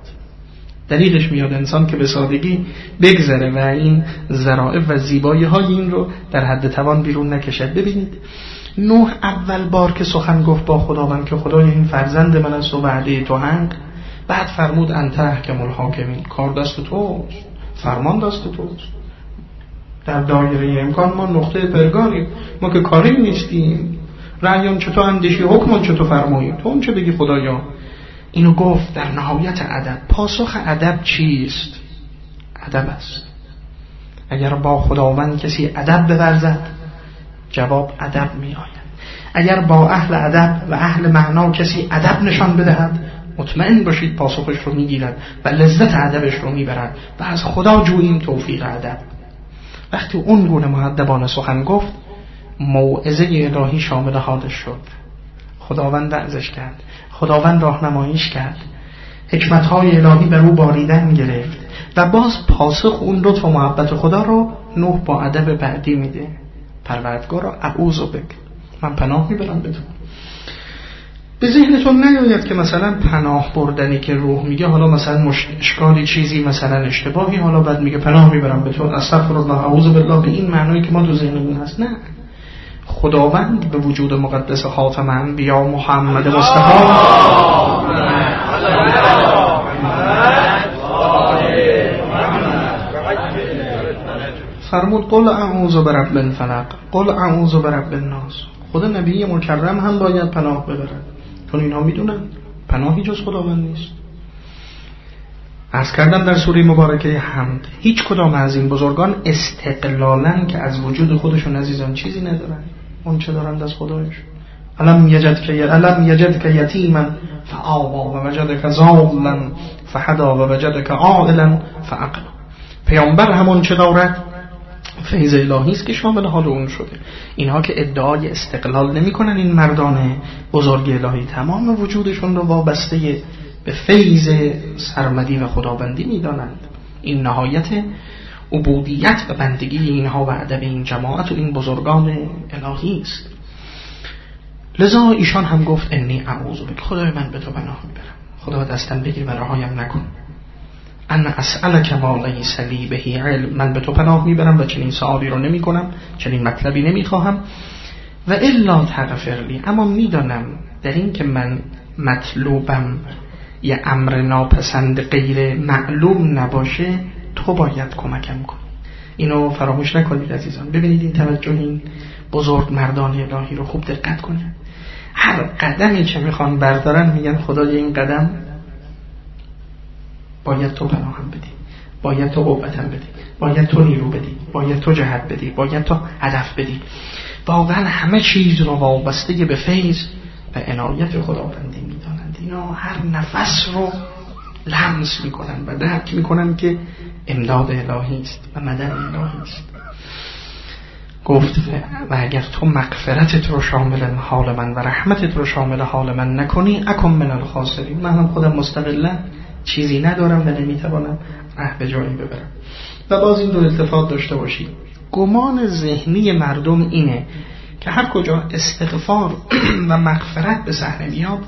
[SPEAKER 1] دلیلش میاد انسان که به سادگی بگذره و این ظرافت و زیبایی های این رو در حد توان بیرون نکشد. ببینید نوح اول بار که سخن گفت با خداوند که خدای این فرزند من است و وعده تو حق، بعد فرمود انت احکم الحاکمین. کار دست توست، فرمان دست توست. در دایره امکان ما نقطه پرگاریم، ما که کاری نیستیم. رأیان چطور اندیشی، حکمان چطور فرمایی، تو اون چه بگی خدایا. اینو گفت در نهایت ادب. پاسخ ادب چیست؟ ادب است. اگر با خداوند کسی ادب بورزد جواب ادب می آید. اگر با اهل ادب و اهل معنا کسی ادب نشان بدهد مطمئن باشید پاسخش رو میگیرد و لذت ادبش رو میبرد و از خدا جوییم توفیق ادب. وقتی اون گونه مؤدبانه سخن گفت موعظه الهی شامل حالش شد. خداوند وعظش کرد، خداوند راهنماییش کرد، حکمت‌های الهی بر او باریدن گرفت و باز پاسخ اون لطف و محبت خدا رو نوح با ادب بعدی میده. پروردگارا اعوذ بک، من پناه میبرم به تو. به ذهنتون نیاید که مثلا پناه بردنی که روح میگه حالا مثلا اشکالی چیزی مثلا اشتباهی حالا بعد میگه پناه میبرم به تو استغفر الله اعوذ بالله به این معنایی که ما تو ذهنمون هست. نه، خداوند به وجود مقدس خاتم انبیا محمد مصطفی فرمود قل اعوذ برب الفلق قل اعوذ برب الناس. خود نبی مکرم هم باید پناه ببرد چون اینها میدونن پناهی جز خداوند نیست. عرض کردم در سوره مبارکه حمد هیچ کدام از این بزرگان استقلالن که از وجود خودشون عزیزان چیزی ندارن، اون چه دارند از خدایش. الم یجد که الم یجد که یتیما فآوا و وجدک ضالا فهدا و وجدک عائلا فاغنا. پیامبر همون چه دارد؟ فیض الهی است که شامل حال اون شده. اینها که ادعای استقلال نمی کنن، این مردان بزرگ الهی تمام وجودشون رو وابسته به فیض سرمدی و خداوندی می دانند. این نهایت عبودیت و بندگی اینها و ادب این جماعت و این بزرگان الهی است. لذا ایشان هم گفت انی اعوذ بک، خدای من به تو پناه میبرم، خدا دستم بگیر و رهایم نکن. ان اسألک ما لیس لی به علم، من به تو پناه میبرم و چنین سوالی رو نمی کنم، چنین مطلبی نمی خواهم. و الا تغفر لی، اما میدانم در این که من مطلوبم یه امر ناپسند غیر معلوم نباشه تو باید کمکم کن. اینو فراموش نکنید عزیزان. ببینید این توجه این بزرگ مردان الهی رو خوب دقت کنید. هر قدمی که میخوان بردارن میگن خدای این قدم باید تو پناهم بدی، باید تو قوتم بدی، باید تو نیرو بدی، باید تو جهت بدی، باید تو هدف بدی. واقعا همه چیز رو وابسته به فیض و عنایت خداوندی میدانند. اینا هر نفس رو لمس میکنن و درک میکنن که امداد الهی است و مدد الهی است. گفت و اگر تو مغفرتت رو شامل حال من و رحمتت رو شامل حال من نکنی اکن من الخاسرین، من هم خودم مستقلا چیزی ندارم و نمیتوانم ره به جایی ببرم. و باز این دو التفات داشته باشید. گمان ذهنی مردم اینه که که هر کجا استغفار و مغفرت به صحنه میاد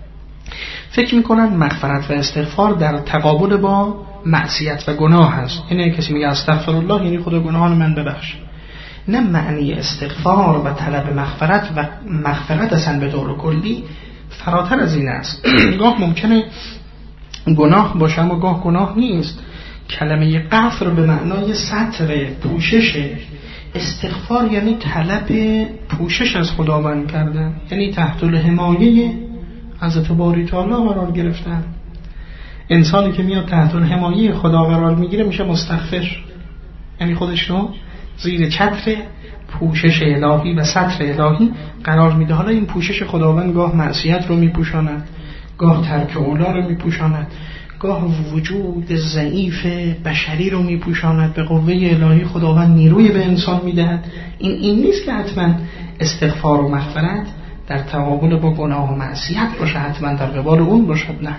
[SPEAKER 1] فکر میکنن مغفرت و استغفار در تقابل با معصیت و گناه هست. یعنی کسی میگه استغفر الله یعنی خدا گناهان من ببخش. نه، معنی استغفار و طلب مغفرت و مغفرت اصلا به طور کلی فراتر از این است. گاه ممکنه گناه باشه اما گاه گناه نیست. کلمه غفر به معنای ستر، پوشش. استغفار یعنی طلب پوشش از خداوند کردن، یعنی تحت الحمایه حضرت باری تعالی قرار گرفتن. انسانی که میاد تحت الحمایه خدا قرار میگیره میشه مستغفر، یعنی خودش رو زیر چتر پوشش الهی و ستر الهی قرار میده. حالا این پوشش خداوند گاه معصیت رو میپوشاند، گاه ترک اولا رو میپوشاند، گاه وجود ضعیف بشری رو میپوشاند. به قوه الهی خداوند نیروی به انسان میدهد. این این نیست که حتما استغفار و مغفرت در تقابل با گناه و معصیت باشه، حتما در قبال اون باشد. نه،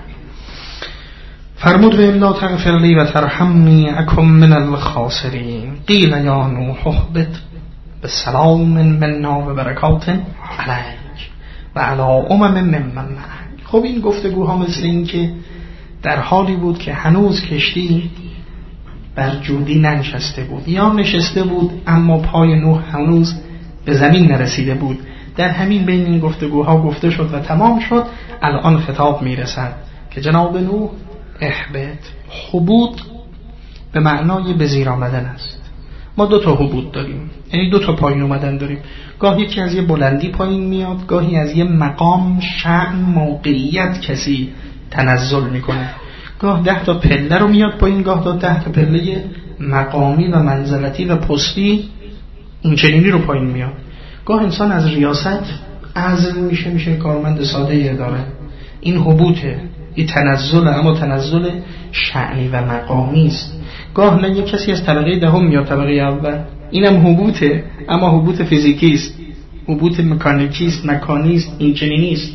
[SPEAKER 1] فرمود و الا تغفر لی و ترحمنی اکن من الخاسرین. قیل یا نوح اهبط بسلام منا و برکات علیک و علی امم ممن معک. خب این گفتگوها مثل این که در حالی بود که هنوز کشتی بر جودی ننشسته بود، یا نشسته بود اما پای نوح هنوز به زمین نرسیده بود. در همین بین این گفتگوها گفته شد و تمام شد. الان خطاب میرسد که جناب نوح اهبط. حبوط به معنای به زیر آمدن است. ما دو تا حبوط داریم، یعنی دو تا پایین اومدن داریم. گاهی یکی از یه بلندی پایین میاد، گاهی از یه مقام، شأن، موقعیت کسی تنزل میکنه. گاه ده تا پله رو میاد پایین، گاه تا ده تا پله مقامی و منزلتی و پستی این چنینی رو پایین میاد. گاه انسان از ریاست عزل میشه، میشه کارمند ساده اداره. این حبوطه، این تنزل، اما تنزل شأنی و مقامی است. گاه نه یک کسی از طبقه دهم میاد طبقه اول، اینم حبوطه اما حبوط فیزیکی است، حبوط مکانیکی است، مکانی است، این چنینی است.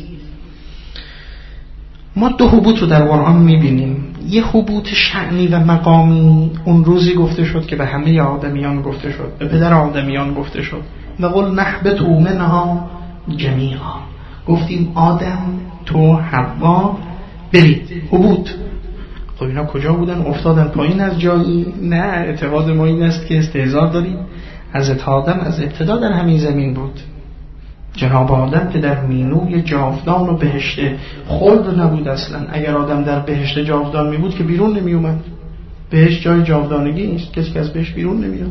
[SPEAKER 1] ما دو حبوط رو در قرآن میبینیم. یه حبوط شأنی و مقامی اون روزی گفته شد که به همه آدمیان گفته شد، به پدر آدمیان گفته شد و قل نهبطوا منها جمیعا. گفتیم آدم، تو، حوا برید. حبوط. خب اینا کجا بودن؟ افتادن پایین از جایی؟ نه، اعتقاد ما این است که استهزار داریم. حضرت آدم از ابتدا در همین زمین بود. جناب آدم که در مینوی جاودان و بهشت خلد نبود اصلا. اگر آدم در بهشت جاودان می بود که بیرون نمی اومد. بهشت جای جاودانگی نیست، کسی که از بهشت بیرون نمیاد.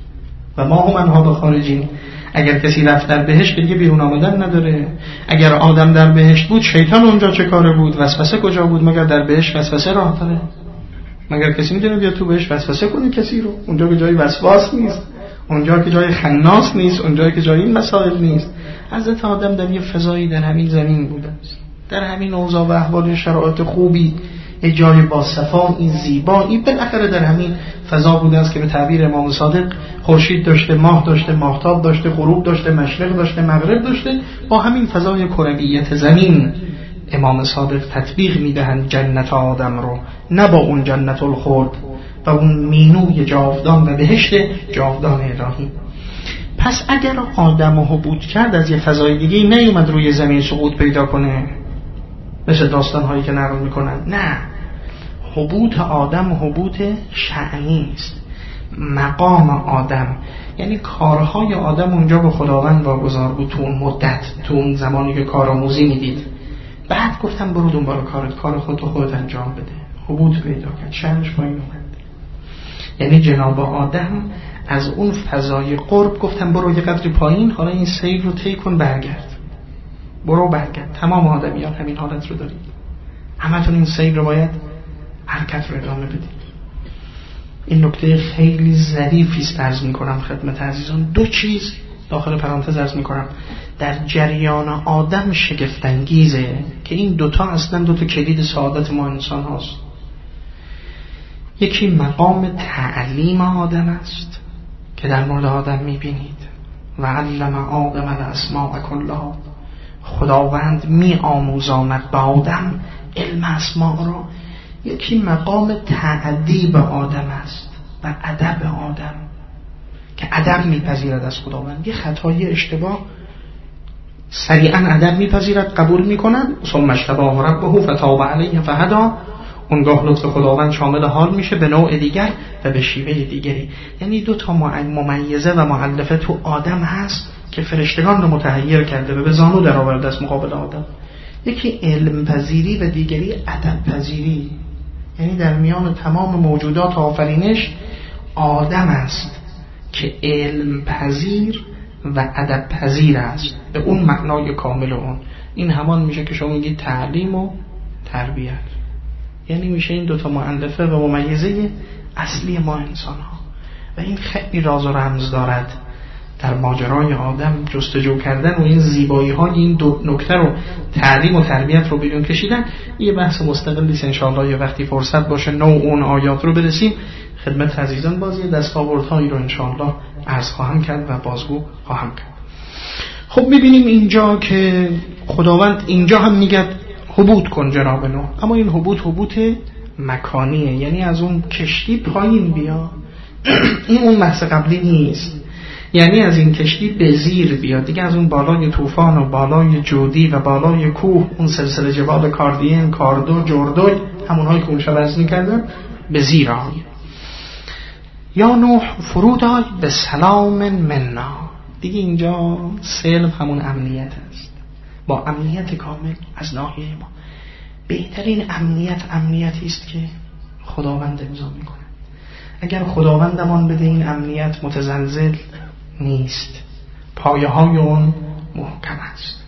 [SPEAKER 1] و ما هم انها به خارجین. اگر کسی رفت در بهشت دیگه بیرون آمدن نداره. اگر آدم در بهشت بود شیطان اونجا چه کاره بود؟ وسوسه کجا بود؟ مگر در بهشت وسوسه راه داره؟ مگر کسی میتونه بیاد تو بهشت وسوسه کنه کسی رو؟ اونجا که جای وسواس نیست، اونجا که جای خناس نیست، اونجا که جای این مسائل نیست. حضرت آدم در یه فضایی در همین زمین بوده است، در همین اوضاع و احوال شرایط خوبی، یه جای با صفایی زیبایی بالاخره در همین فضا بوده است که به تعبیر امام صادق خورشید داشته، ماه داشته، ماهتاب داشته، غروب داشته، مشرق داشته، مغرب داشته. با همین فضای کرویت زمین امام صادق تطبیق میدهند جنت آدم رو، نه با اون جنت الخلد و اون مینوی جاودان و بهشت جاودان الهی. پس اگر آدم رو حبوط کرد از یه فضای دیگه نیومد روی زمین سقوط پیدا کنه مثل داستان هایی که نقل میکنن. نه، حبوط آدم حبوط شأنی است. مقام آدم یعنی کارهای آدم اونجا به خداوند واگذار بود تو اون مدت، تو اون زمانی که کارآموزی میدید. بعد گفتم برو دنبال کارت، کار خودت خودت انجام بده. حبوط پیدا کرد، شأنش پایین اومد. یعنی جناب آدم از اون فضای قرب گفتم برو یه قدری پایین، حالا این سیر رو طی کن، برگرد. برو برگرد. تمام آدمیان همین حالت رو دارید. همتون این سیر رو باید حرکت رو ادامه بدید. این نکته خیلی ظریفی است عرض می‌کنم خدمت عزیزان. دو چیز داخل پرانتز عرض می‌کنم در جریان آدم شگفت انگیزه که این دوتا اصلا دوتا کلید سعادت ما انسان هاست. یکی مقام تعلیم آدم است که در مورد آدم می‌بینید و علم آدم الاسماء کلها. خداوند می آموزاند به آدم علم اسماء را. یکی مقام تعدیب آدم است و ادب آدم که ادب میپذیرد از خداوند. یه خطای اشتباه سریعا ادب میپذیرد، قبول میکند. ثم اجتباه ربه فتاب علیه فهدی، اونگاه لطف خداوند شامل حال میشه به نوع دیگر و به شیوه دیگری. یعنی دو تا ممیزه و مؤلفه تو آدم هست که فرشتگان رو متحیر کرده و به زانو در آورده است مقابل آدم. یکی علم پذیری و دیگری ادب پذیری. یعنی در میان تمام موجودات آفرینش آدم است که علم پذیر و ادب پذیر است به اون معنای کامل اون. این همان میشه که شما میگید تعلیم و تربیت. یعنی میشه این دوتا مؤلفه و ممیزه اصلی ما انسان ها و این خیلی راز و رمز دارد در ماجرای آدم جستجو کردن و این زیبایی های این دو نکته رو تعلیم و تربیت رو بیرون کشیدن. یه بحث مستقلی است انشاءالله، یه وقتی فرصت باشه نوع اون آیات رو برسیم خدمت عزیزان، بازی دستاوردهایی رو انشاءالله عرض خواهم کرد و بازگو خواهم کرد. خب میبینیم اینجا که خداوند اینجا هم میگه هبوط کن جناب نوح، اما این هبوط هبوط مکانیه، یعنی از اون کشتی پایین بیا. این اون بحث قبلی نیست، یعنی از این کشتی به زیر بیا دیگه، از اون بالای طوفان و بالای جودی و بالای کوه، اون سلسله جبال کاردین، کاردو، جردوی، همونهایی که اون شب عرض می‌کردم، به زیر آی. یا نوح فرود آی به سلام منا. دیگه اینجا سلم همون امنیت است، با امنیت کامل از ناحیه ما. بهترین امنیت امنیتی است که خداوند امضا میکنه. اگر خداوندمان بده این امنیت متزلزل نیست، پایه های اون محکم است.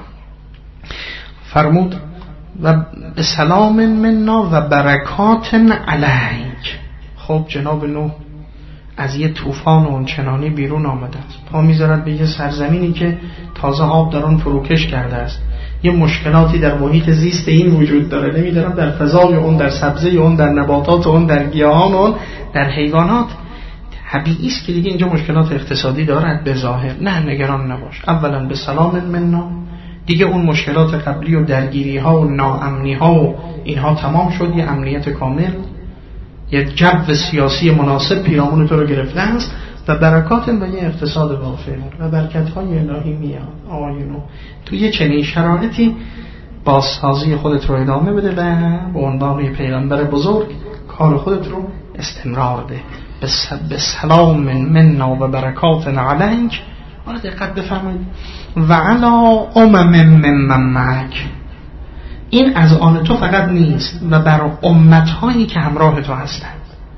[SPEAKER 1] فرمود و به سلام منا و برکات علیک. خب جناب نوح از یه طوفان و اون چنانی بیرون آمده است، پا میذارد به یه سرزمینی که تازه آب در آن فروکش کرده است، یه مشکلاتی در محیط زیست این وجود داره، نمیدارم در فضای اون، در سبزه اون، در نباتات اون، در گیاهان اون، در حیوانات. طبیعی است که دیگه اینجا مشکلات اقتصادی دارد به ظاهر، نه نگران نباش. اولا به سلام منا، دیگه اون مشکلات قبلی و درگیری ها و ناامنی ها و اینها تمام شد، یه امنیت کامل، یه جو سیاسی مناسب پیرامون تو رو گرفته است و برکات و یه اقتصاد وافر و برکت های الهی میاد. آقایونو تو یه چنین شرایطی بازسازی خودت رو ادامه بده و به عنوان پیغمبر بزرگ کار خودت رو استمرار ده. به سلام منا و برکات علیک. حالا دقت بفرمایید و علی امم ممن معک. این از آن تو فقط نیست و بر امت‌هایی که همراه تو هستند.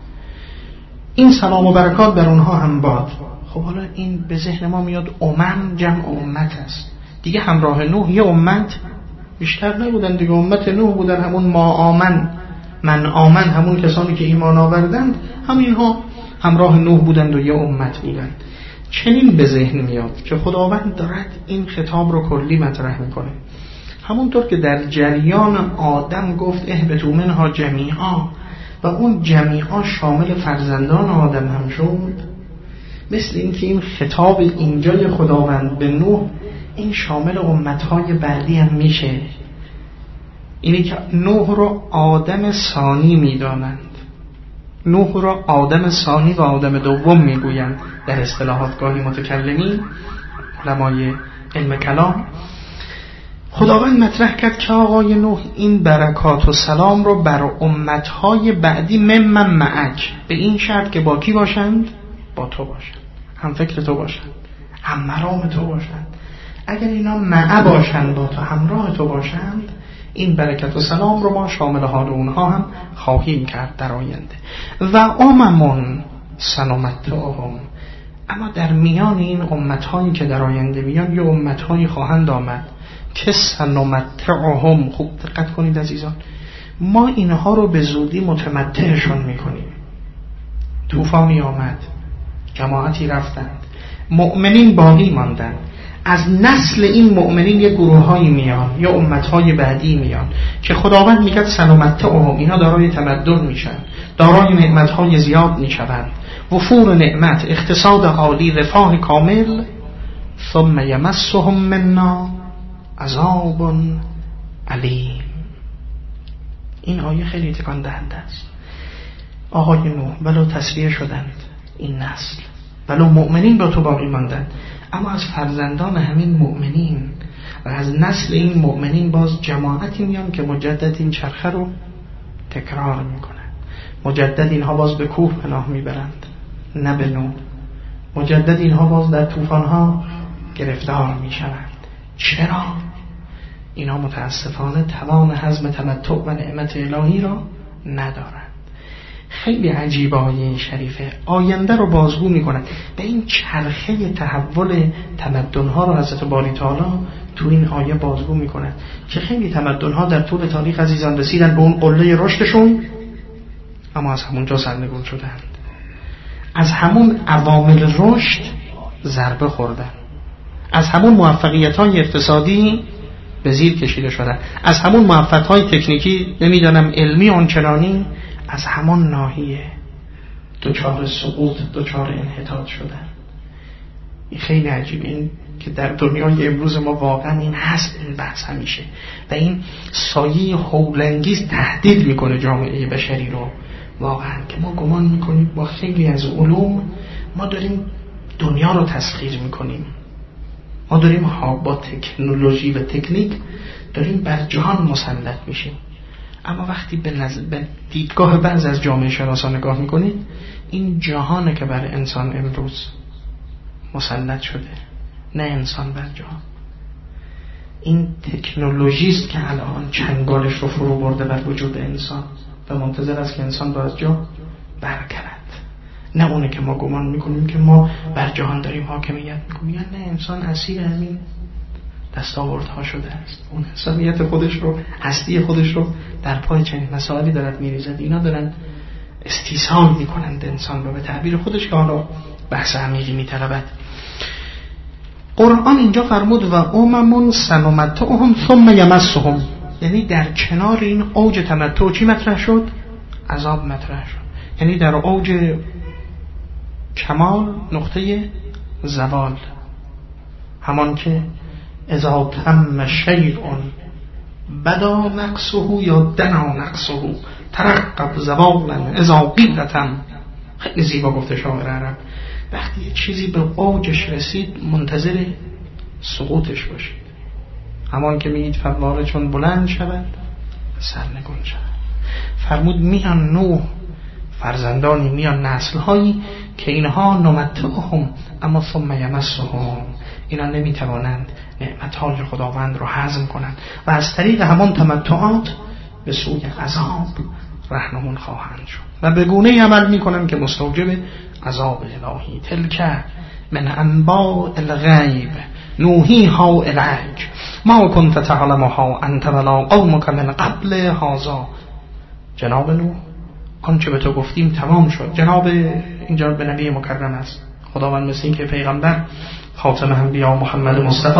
[SPEAKER 1] این سلام و برکات بر اونها هم باد. خب حالا این به ذهن ما میاد امم جمع امت است دیگه. همراه نوح یه امت بیشتر نبودن دیگه، امت نوح بودن، همون ما آمن من آمن، همون کسانی که ایمان آوردند، همینها همراه نوح بودند و یه امت بودند. چنین به ذهن میاد که خداوند دارد این خطاب رو کلی مطرح میکنه، همونطور که در جریان آدم گفت اهبطوا منها جمیعا و اون جمیعا شامل فرزندان آدم هم شد. مثل این که این خطاب اینجای خداوند به نوح این شامل امتهای بعدی هم میشه. اینی که نوح رو آدم ثانی میدانند، نوح رو آدم ثانی و آدم دوم میگویند در اصطلاحات گاهی متکلمین علمای علم کلام. خداوند مطرح کرد که آقای نوح این برکات و سلام رو بر امتهای بعدی ممن معک، به این شرط که با کی باشند؟ با تو باشند، هم فکر تو باشند، هم مرام تو باشند. اگر اینا معه باشند، با تو همراه تو باشند، این برکت و سلام رو ما شامل حال اونها هم خواهیم کرد در آینده. و اممون سنمتعهم، اما در میان این امتهایی که در آینده میان یه امتهایی خواهند آمد که سنمتعهم. خوب دقت کنید عزیزان، ما اینها رو به زودی متمتعشون میکنیم. طوفانی آمد، جماعتی رفتند، مؤمنین باقی ماندند، از نسل این مؤمنین یه گروه‌هایی میان، یا امت‌های بعدی میان که خداوند میگه سنمتعهم، اینا دارای تمدن میشن، دارای نعمت‌های زیاد میشوند، وفور نعمت، اقتصاد عالی، رفاه کامل. ثم یمسهم منا عذاب علیم. این آیه خیلی تکان دهنده است. آقای نوح ولو تسلیه شدند این نسل، ولو مؤمنین با تو باقی ماندند، اما از فرزندان همین مؤمنین و از نسل این مؤمنین باز جماعتی میان که مجدد این چرخه رو تکرار میکنن. مجدد اینها باز به کوه پناه میبرند نه به نو. مجدد اینها باز در طوفان‌ها گرفتار میشوند. چرا؟ اینا متاسفانه توان هضم تمتع و نعمت الهی را ندارند. خیلی عجیبه این شریفه آینده رو بازگو میکنند. به این چرخه تحول تمدن‌ها رو حضرت باری تعالی تو این آیه بازگو میکنند که خیلی تمدن‌ها در طول تاریخ عزیزان رسیدن به اون قله رشدشون، اما از همونجا سرنگون شدند. از همون عوامل رشد ضربه خوردن، از همون موفقیت‌های اقتصادی به زیر کشیده شدن، از همون موفقیت‌های تکنیکی نمیدانم علمی آنچنانی از همون ناحیه دچار سقوط، دچار انحطاط شدن. این خیلی عجیبه، این که در دنیای امروز ما واقعا این هست، این بحث همیشه و این سایه هولانگیز تهدید میکنه جامعه بشری رو واقعا، که ما گمان میکنیم با خیلی از علوم ما داریم دنیا رو تسخیر میکنیم، ما داریم با تکنولوژی و تکنیک داریم بر جهان مسلط میشیم. اما وقتی به, نظر، به دیدگاه بعض از جامعه شناسان نگاه میکنید، این جهانه که بر انسان امروز مسلط شده، نه انسان بر جهان. این تکنولوژیست که الان چنگالش رو فرو برده بر وجود انسان و منتظر است که انسان رو از جا برکند، نه اونه که ما گمان میکنیم که ما بر جهان داریم حاکمیت میکنیم. نه، انسان اسیر همین دستاوردها شده است. اون انسانیت خودش رو، هستی خودش رو در پای چنین مسائلی دارد میریزد. اینا دارن استیصال میکنند انسان رو، به تعبیر خودش که حالا بحث عمیقی میطلبد. قرآن اینجا فرمود و امم سنمتعهم ثم یمسهم، یعنی در کنار این اوج تمتع چی مطرح شد؟ عذاب مطرح شد. یعنی در اوج کمال نقطه زوال، همان که اذا تم شیء بدا نقصه یا دنا نقصه ترقب زوالا اذا قیل تم. خیلی زیبا گفته شاعر عرب، وقتی یه چیزی به اوجش رسید منتظر سقوطش باشید، همان که میگید فواره چون بلند شود سرنگون شود. فرمود میان نوح فرزندانی، میان نسلهایی که اینها نمتعهم اما ثم یمسهم، اینا نمیتوانند نعمتهای خداوند رو هضم کنند و از طریق همان تمتعات به سوی عذاب رهنمون خواهند شد و به گونه‌ای عمل میکنند که مستوجب عذاب الهی. تلک من انباء الغیب نوحیها الیک ما کنت تعلمها انت ولا قومک من قبل هذا. جناب نوح، آنچه به تو گفتیم تمام شد. جناب اینجا به نبی مکرم است. خداوند مثل این که پیغمبر خاتم انبیا محمد مصطفی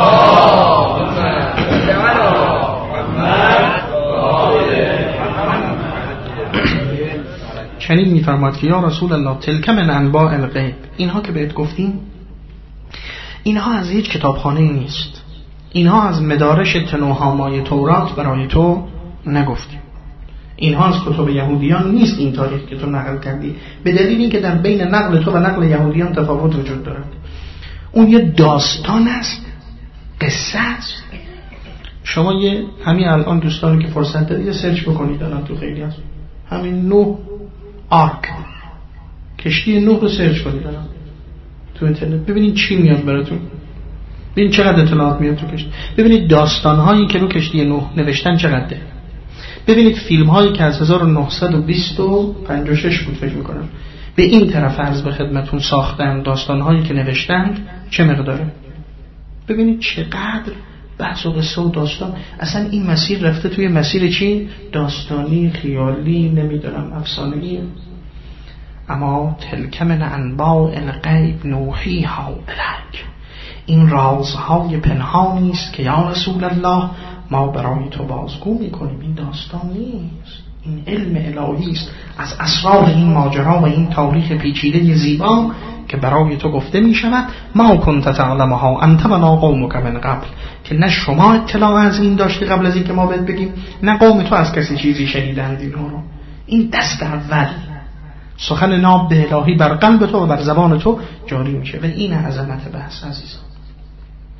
[SPEAKER 1] چنین می‌فرماد که یا رسول الله تلک من انباء الغیب، اینها که بهت گفتیم اینها از هیچ کتابخانه‌ای نیست، اینها از مدارش تنوهامای تورات برای تو نگفتیم، اینها از کتب یهودیان نیست. این تاریخ که تو نقل کردی به دلیل اینکه در بین نقل تو و نقل یهودیان تفاوت وجود دارد. اون یه داستان است، قصه است. شما یه همین الان دوستانی که فرصت دارید یه سرچ بکنید الان تو خیلی هست همین نوح آرک، کشتی نوح رو سرچ کنید الان تو اینترنت، ببینید چی میاد براتون، ببینید چقدر اطلاعات میاد تو کشتی، ببینید داستان‌هایی که رو کشتی نوح نوشتن چقدره، ببینید فیلم هایی که از هزار و نهصد و بیست و پنجاه و شش بود فکر میکنم به این طرف عرض به خدمتون ساختن، داستان هایی که نوشتند چه مقداره، ببینید چقدر بحث و قصه و داستان. اصلا این مسیر رفته توی مسیر چی؟ داستانی، خیالی، نمیدونم افسانه‌ای. اما تلک من انباء الغیب نوحیها الیک، این رازهای پنهانی است که یا رسول الله ما برای تو بازگو میکنیم. این داستان نیست، این علم الهی است از اسرار این ماجرا و این تاریخ پیچیده زیبا که برای تو گفته می شود. ما کنت تعلمها انت ولا قومک من قبل، که نه شما اطلاع از این داشتی قبل از این که ما بهت بگیم، نه قوم تو از کسی چیزی شنیدند اینها رو. این دست اول سخن ناب به الهی بر قلب تو و بر زبان تو جاری میشه و این عظمت بحث عزیزان.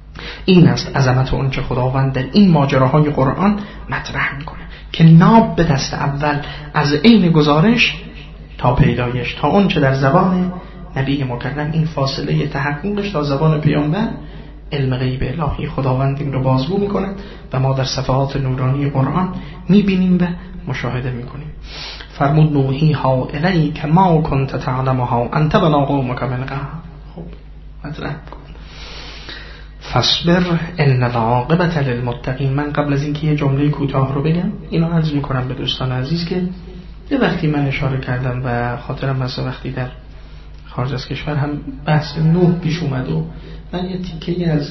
[SPEAKER 1] این است عظمت اون که خداوند در این ماجراهای قرآن مطرح میکنه که ناب به دست اول از عین گزارش تا پیدایش، تا اون چه در زبان نبی مکرم این فاصله تحققش تا زبان پیامبر علم غیب الهی خداوند این رو بازگو میکنه و ما در صفحات نورانی قرآن میبینیم و مشاهده میکنیم. فرمود نوحی ها الی که ما کنت تعلمها انت ولا قومک من قبل. خب مطرح کن فاصبر ان العاقبة للمتقین. من قبل از اینکه یه جمله کوتاه رو بگم اینو عرض میکنم به دوستان عزیز که یه وقتی من اشاره کردم و خاطرم مثلا وقتی در خارج از کشور هم بحث نوح پیش اومد و من یه تیکه از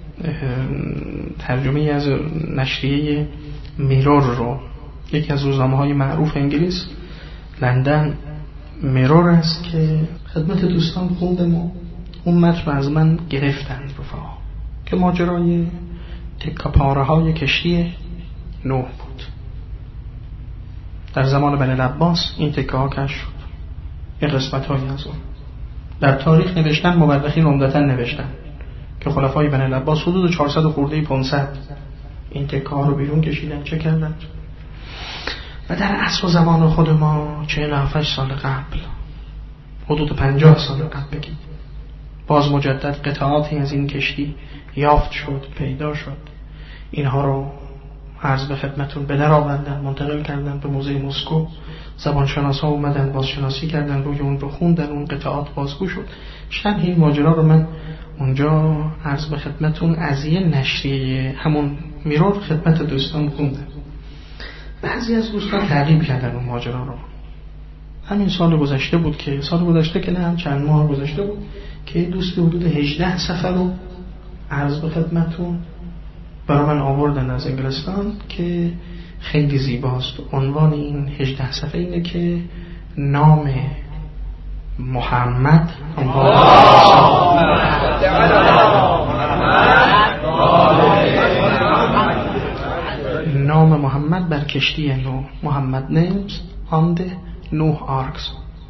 [SPEAKER 1] ترجمه از نشریه میرور رو، یکی از روزنامه‌های معروف انگلیس لندن میرور است که خدمت دوستان خوندم و اون متن از من گرفتند رفقا که ماجرای تکه پاره های کشتی نوح بود. در زمان بنی العباس این تکه ها کشف شد، این قسمت هایی از اون در تاریخ نوشتن، مورخین عمدتاً نوشتن که خلفای بنی العباس حدود چهارصد خورده پانصد این تکه ها رو بیرون کشیدن. چه کردن؟ و در عصر و زمان خود ما چهل و هفت سال قبل، حدود پنجاه سال قبل بگید، باز مجدد قطعاتی از این کشتی یافت شد، پیدا شد. اینها رو عرض به خدمتون به در آوردن، منتقل کردن به موزه مسکو. زبانشناسا اومدن بازشناسی کردن، روی اون رو خوندن، اون قطعات بازگو شد. شرح این ماجرا رو من اونجا عرض به خدمتون از یه نشریه همون میرور خدمت دوستان خوندم. بعضی از دوستان تعقیب کردن اون ماجرا رو. همین سال گذشته بود که سال گذشته که نه هم چند ماه گذشته بود که دوست حدود هجده صفحه رو عرض به خدمتون برای من آوردن از انگلستان که خیلی زیباست. عنوان این هجده صفحه اینه که نام محمد نام محمد بر کشتی نوح. محمد names on the Noah arks.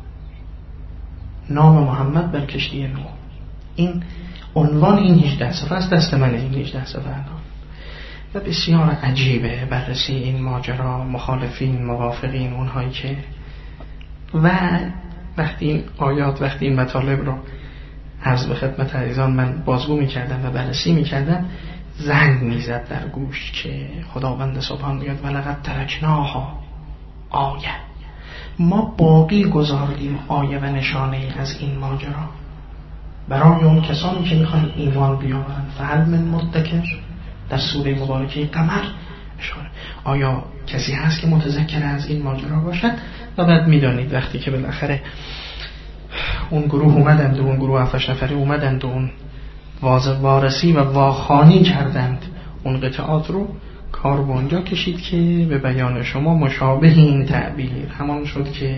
[SPEAKER 1] نام محمد بر کشتی نوح. این عنوان این هجده صفحه است، دست من این هجده صفحه و بسیار عجیبه بررسی این ماجرا، مخالفین، موافقین، اونهایی که و وقتی این آیات، وقتی این مطالب رو عرض به خدمت عزیزان من بازگو میکردم و بررسی میکردم، زنگ میزد در گوش که خداوند سبحان میگه ولقد ترکناها آیه، ما باقی گذاردیم آیه و نشانه از این ماجرا برای اون کسانی که میخوان ایمان بیاورن. فهل من مدکر در سوره مبارکه قمر اشاره، آیا کسی هست که متذکر از این ماجرا باشد؟ و بعد میدانید وقتی که بالاخره اون گروه اومدند و اون گروه هفتش نفری اومدند و اون وارسی و واخوانی کردند اون قطعات رو، کار به اونجا کشید که به بیان شما مشابه این تعبیر همان شد که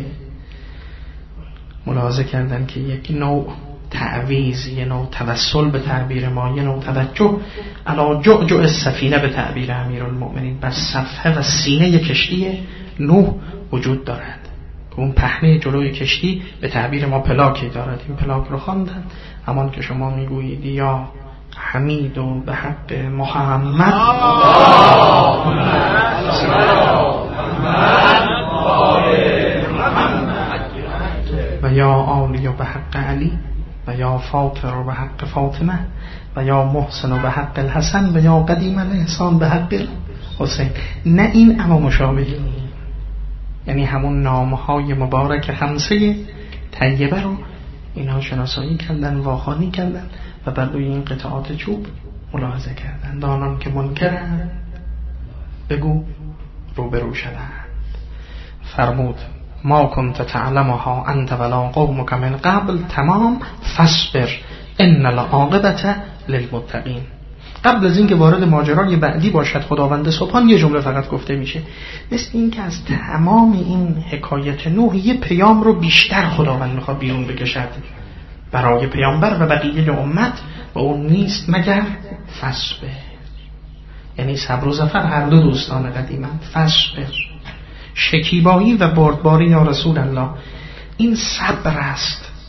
[SPEAKER 1] ملاحظه کردن که یک نوع تعویض، یه نوع توسل به تعبیر ما، یه نوع توجه علا جعجع السفینه به تعبیر امیرالمؤمنین بر صفحه و سینه کشتی نوح وجود دارد که اون پهنه جلوی کشتی به تعبیر ما پلاکی دارد. این پلاک رو خواندن همان که شما میگویید یا حمید و به حق محمد و یا آلی و به حق علی و یا فاطر و به حق فاطمه و یا محسن و به حق الحسن و یا قدیم الاحسان به حق حسین. نه این اما مشابهی، یعنی همون نامهای مبارک خمسه طیبه رو اینها شناسایی کردن، واخوانی کردن و بر روی این قطعات چوب ملاحظه کردن. دانان که منکرند بگو روبرو شدند. فرمود ما کنت تعلمها انت ولا قومک من قبل تمام فاصبر ان العاقبة للمتقین. قبل از اینکه وارد ماجرای بعدی باشد خداوند سبحان یه جمله فقط گفته میشه، مثل این که از تمام این حکایت نوح یه پیام رو بیشتر خداوند میخواد بیرون بکشد برای پیامبر و بقیه امت و اون نیست مگر فاصبر، یعنی صبر و ظفر هر دو دوستان قدیمند. فاصبر شکیبایی و بردباری یا رسول الله، این صبر است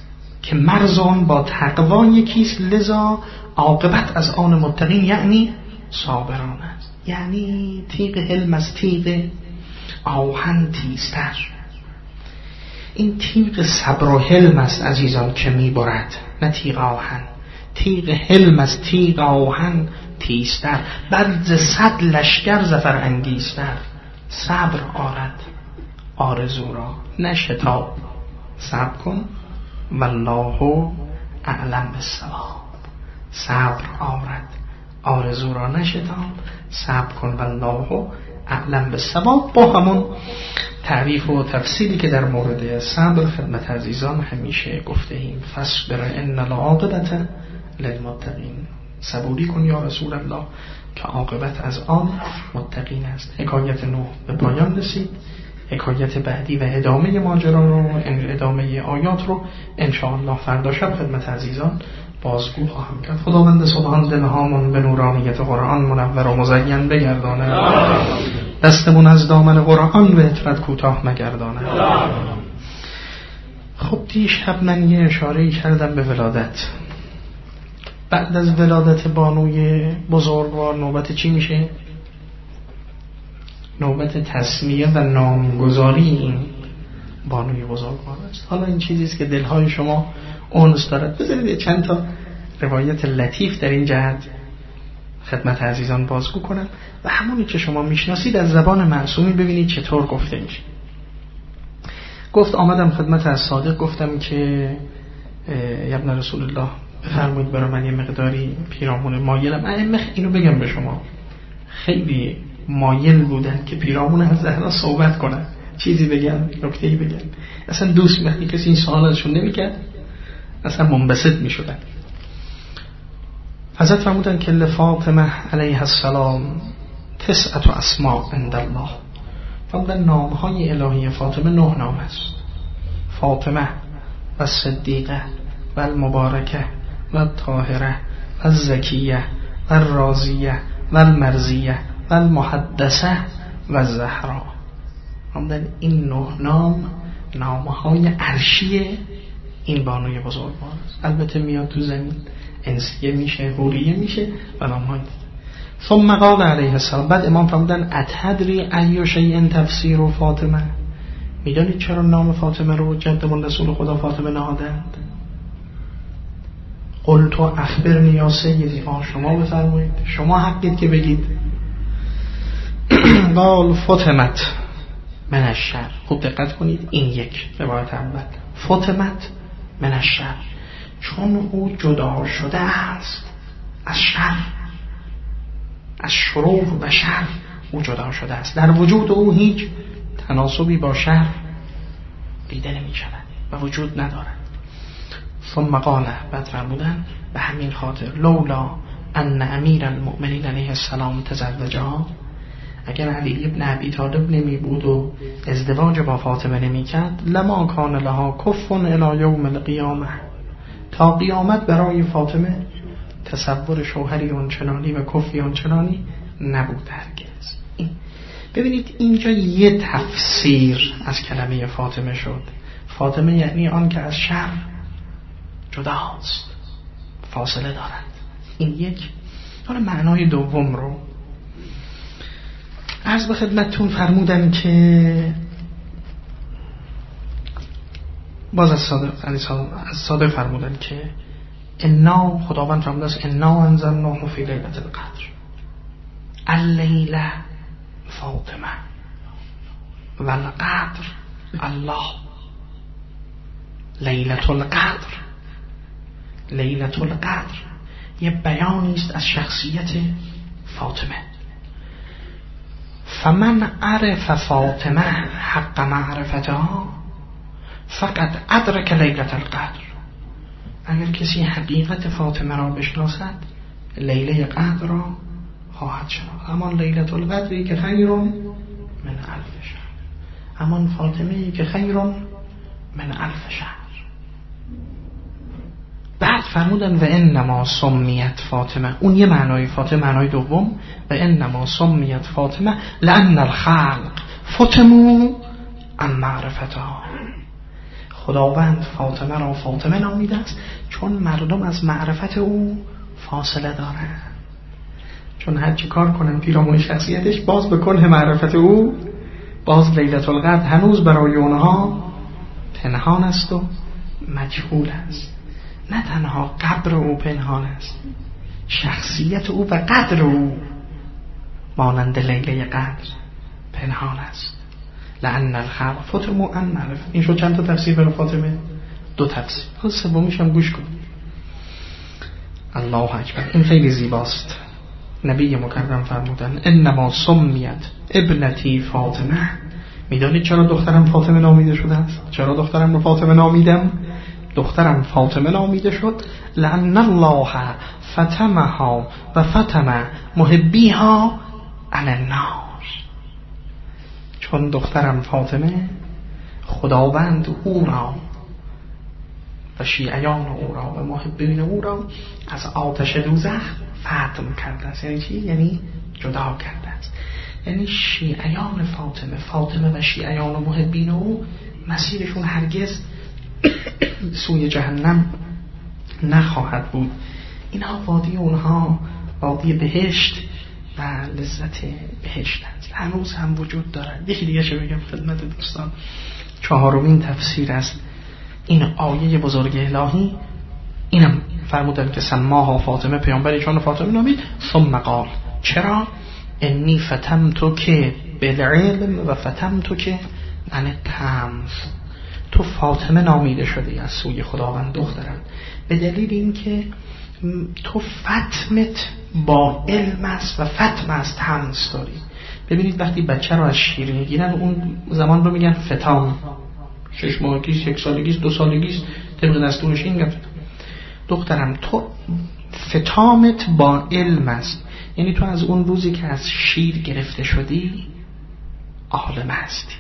[SPEAKER 1] که مرز آن با تقوا یکیست، لذا عاقبت از آن متقین یعنی صابران است. یعنی تیغ حلم از تیغ آهن تیزتر. این تیغ صبر و حلم است عزیزان که میبرد، نه تیغ آهن. تیغ حلم از تیغ آهن تیزتر، بر ز صد لشکر ظفر انگیزتر. صبر آرد آرزو را نه شتاب، صبر کن والله اعلم بالصواب. صبر آرد آرزو را نه شتاب، صبر کن والله اعلم بالصواب. با همون تعریف و تفصیلی که در مورد صبر خدمت عزیزان همیشه گفته ایم، فاصبر ان العاقبة للمتقین. صبوری کن یا رسول الله که عاقبت از آن متقین است. حکایت نوح به پایان رسید. حکایت بعدی و ادامه ماجرا رو، ادامه آیات رو انشاءالله فردا شب خدمت عزیزان بازگو خواهم کرد. خداوند سبحان دلهامون به نورانیت قرآن منور و مزین بگردانه، دستمون از دامن قرآن به اطرت کوتاه مگردانه. خب دیشب من یه اشاره کردم به ولادت. بعد از ولادت بانوی بزرگوار نوبت چی میشه؟ نوبت تسمیه و نامگذاری این بانوی بزرگوار است. حالا این چیزیست که دلهای شما اونس دارد. بذارید چند تا روایت لطیف در این جهت خدمت عزیزان بازگو کنم و همونی که شما میشناسید از زبان معصومی ببینید چطور گفته میشه. گفت آمدم خدمت از صادق گفتم که ابن رسول الله فرمود برای من یه مقداری پیرامون مایلم. ائمه اینو بگم به شما، خیلی مایل بودن که پیرامون از زهرا صحبت کنن، چیزی بگن، نکته‌ای بگن. اصلا دوست وقتی کسی این سوال ازشون نمیکرد اصلا منبسط میشدن. حضرت فرمودن که لفاطمه علیها السلام تسعة اسماء عند الله. فرمودن نامهای الهی فاطمه نه نام است. فاطمه و صدیقه و المبارکه و الطاهره و الزکیه و الرازیه و المرزیه و المحدثه و الزهرا. فرمودن این نه نام نامهای عرشی این بانوی بزرگوار است. البته میاد تو زمین انسیه میشه، حوریه میشه و نامهای دیگه. ثم قال علیه السلام، بعد امام فرمودن اتدری ای شیء تفسیر فاطمه، میدونید چرا نام فاطمه رو جدمون رسول خدا فاطمه نهادند؟ قلت اخبرنی یا سیدی، آه شما بفرمایید، شما حقید که بگید. قال فاطمت من الشر. خوب دقت کنید، این یک روایت اول، فاطمت من الشر، چون او جدا شده است از شر، از شرور و شر او جدا شده است. در وجود او هیچ تناسبی با شر دیده نمی شود و وجود ندارد. ثم قال، بعد فرمودن به همین خاطر لولا ان امیر المؤمنین علیه السلام تزوجها، اگر علی ابن ابی طالب نمی بود و ازدواج با فاطمه نمی کرد، لما کان لها کف الی یوم القیامه، تا قیامت برای فاطمه تصور شوهری اونچنانی و کفی اونچنانی نبود هرگز. این ببینید اینجا یه تفسیر از کلمه فاطمه شد. فاطمه یعنی آن که از شر جداست، فاصله دارد. این یک. حالا معنای دوم رو عرض به خدمتتون فرمودن که باز از صادق از صادق فرمودن که انا، خداوند فرموده است انا انزلناه فی لیلة القدر، اللیله فاطمه و القدر الله. لیلة القدر، لیلة القدر یه بیانی است از شخصیت فاطمه. فمن عرف فاطمه حق معرفتها فقط ادرک لیلة القدر. اگر کسی حقیقت فاطمه را بشناسد لیله قدر را خواهد شناخت. اما لیلة القدری که خیر من الف شهر، اما فاطمه‌ای که خیر من الف شهر. بعد فرمودن و انما سمیت فاطمه، اون یه معنای فاطمه، معنای دوم، و انما سمیت فاطمه لأن الخلق فتموا عن معرفتها. خداوند فاطمه را فاطمه نامیده است چون مردم از معرفت او فاصله دارند. چون هر چی کار کنن پیرامون شخصیتش باز به کنه معرفت او، باز لیلة القدر هنوز برای اونها پنهان است و مجهول است. نه تنها قبر او پنهان است، شخصیت او و قدر او مانند لیله قدر پنهان است. لأن الخلق فتموا عن معرفت. این شد چند تا تفسیر برای فاطمه؟ دو تفسیر. خود سومیش هم گوش کن. الله اکبر. این خیلی زیباست. نبی مکرم فرمودن انما سمیت ابنتی فاطمه. میدانید چرا دخترم فاطمه نامیده شده است؟ چرا دخترم رو فاطمه نامیدم؟ دخترم فاطمه نامیده شد لأن الله فتمها و فتم محبیها علی النار. چون دخترم فاطمه خداوند او را و شیعیان او را و محبین او را از آتش دوزخ فتم کرده است. یعنی چی؟ یعنی جدا کرده است. یعنی شیعیان فاطمه فاطمه و شیعیان و محبین او مسیرشون هرگز سوی جهنم نخواهد بود. اینا وادی اونها وادی بهشت و لذت بهشت است. هنوز هم وجود دارد. یکی دیگه شو بگم خدمت دوستان، چهارمین تفسیر است این آیه بزرگ الهی. اینم فرمودن که سماها فاطمه، پیامبری چون فاطمه نامید. ثم قال چرا؟ انی فتمتو که بالعلم و فتمتو که عن التمس. تو فاطمه نامیده شدی از سوی خداوند دخترم به دلیل اینکه تو فتمت با علم است و فتم از تمس داری. ببینید وقتی بچه رو از شیر میگیرن اون زمان رو میگن فتام، شش ماهگیست، یک سالگیست، دو سالگیست، طبق دستورش این گفت. دخترم تو فتامت با علم است، یعنی تو از اون روزی که از شیر گرفته شدی عالم هستی.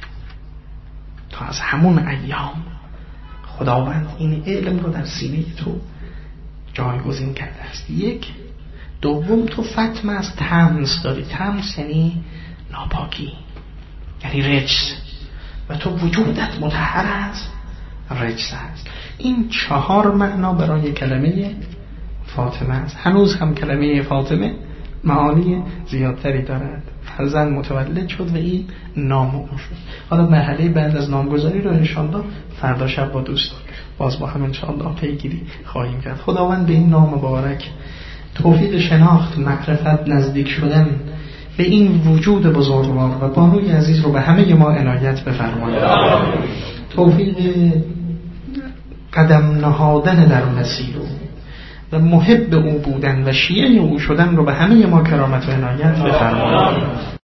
[SPEAKER 1] تو از همون ایام خداوند این علم رو در سینه تو جایگزین کرده است. یک. دوم تو فتم از تمس داری. تمس یعنی ناپاکی، یعنی رجس، و تو وجودت مطهر است، رجس است. این چهار معنا برای کلمه فاطمه است. هنوز هم کلمه فاطمه معانی زیادتری دارد. فرزند متولد شد و این نام او شد. حالا مرحله بعد از نامگذاری رو انشاءالله فردا شب با دوستان باز با هم انشاءالله پیگیری خواهیم کرد. خداوند به این نام مبارک توفیق شناخت، معرفت، نزدیک شدن به این وجود بزرگوار و بانوی عزیز رو به همه ما عنایت بفرماید. توفیق قدم نهادن در مسیر و محب او بودن و شیعه او شدن رو به همه ما کرامت و عنایت بفرماید.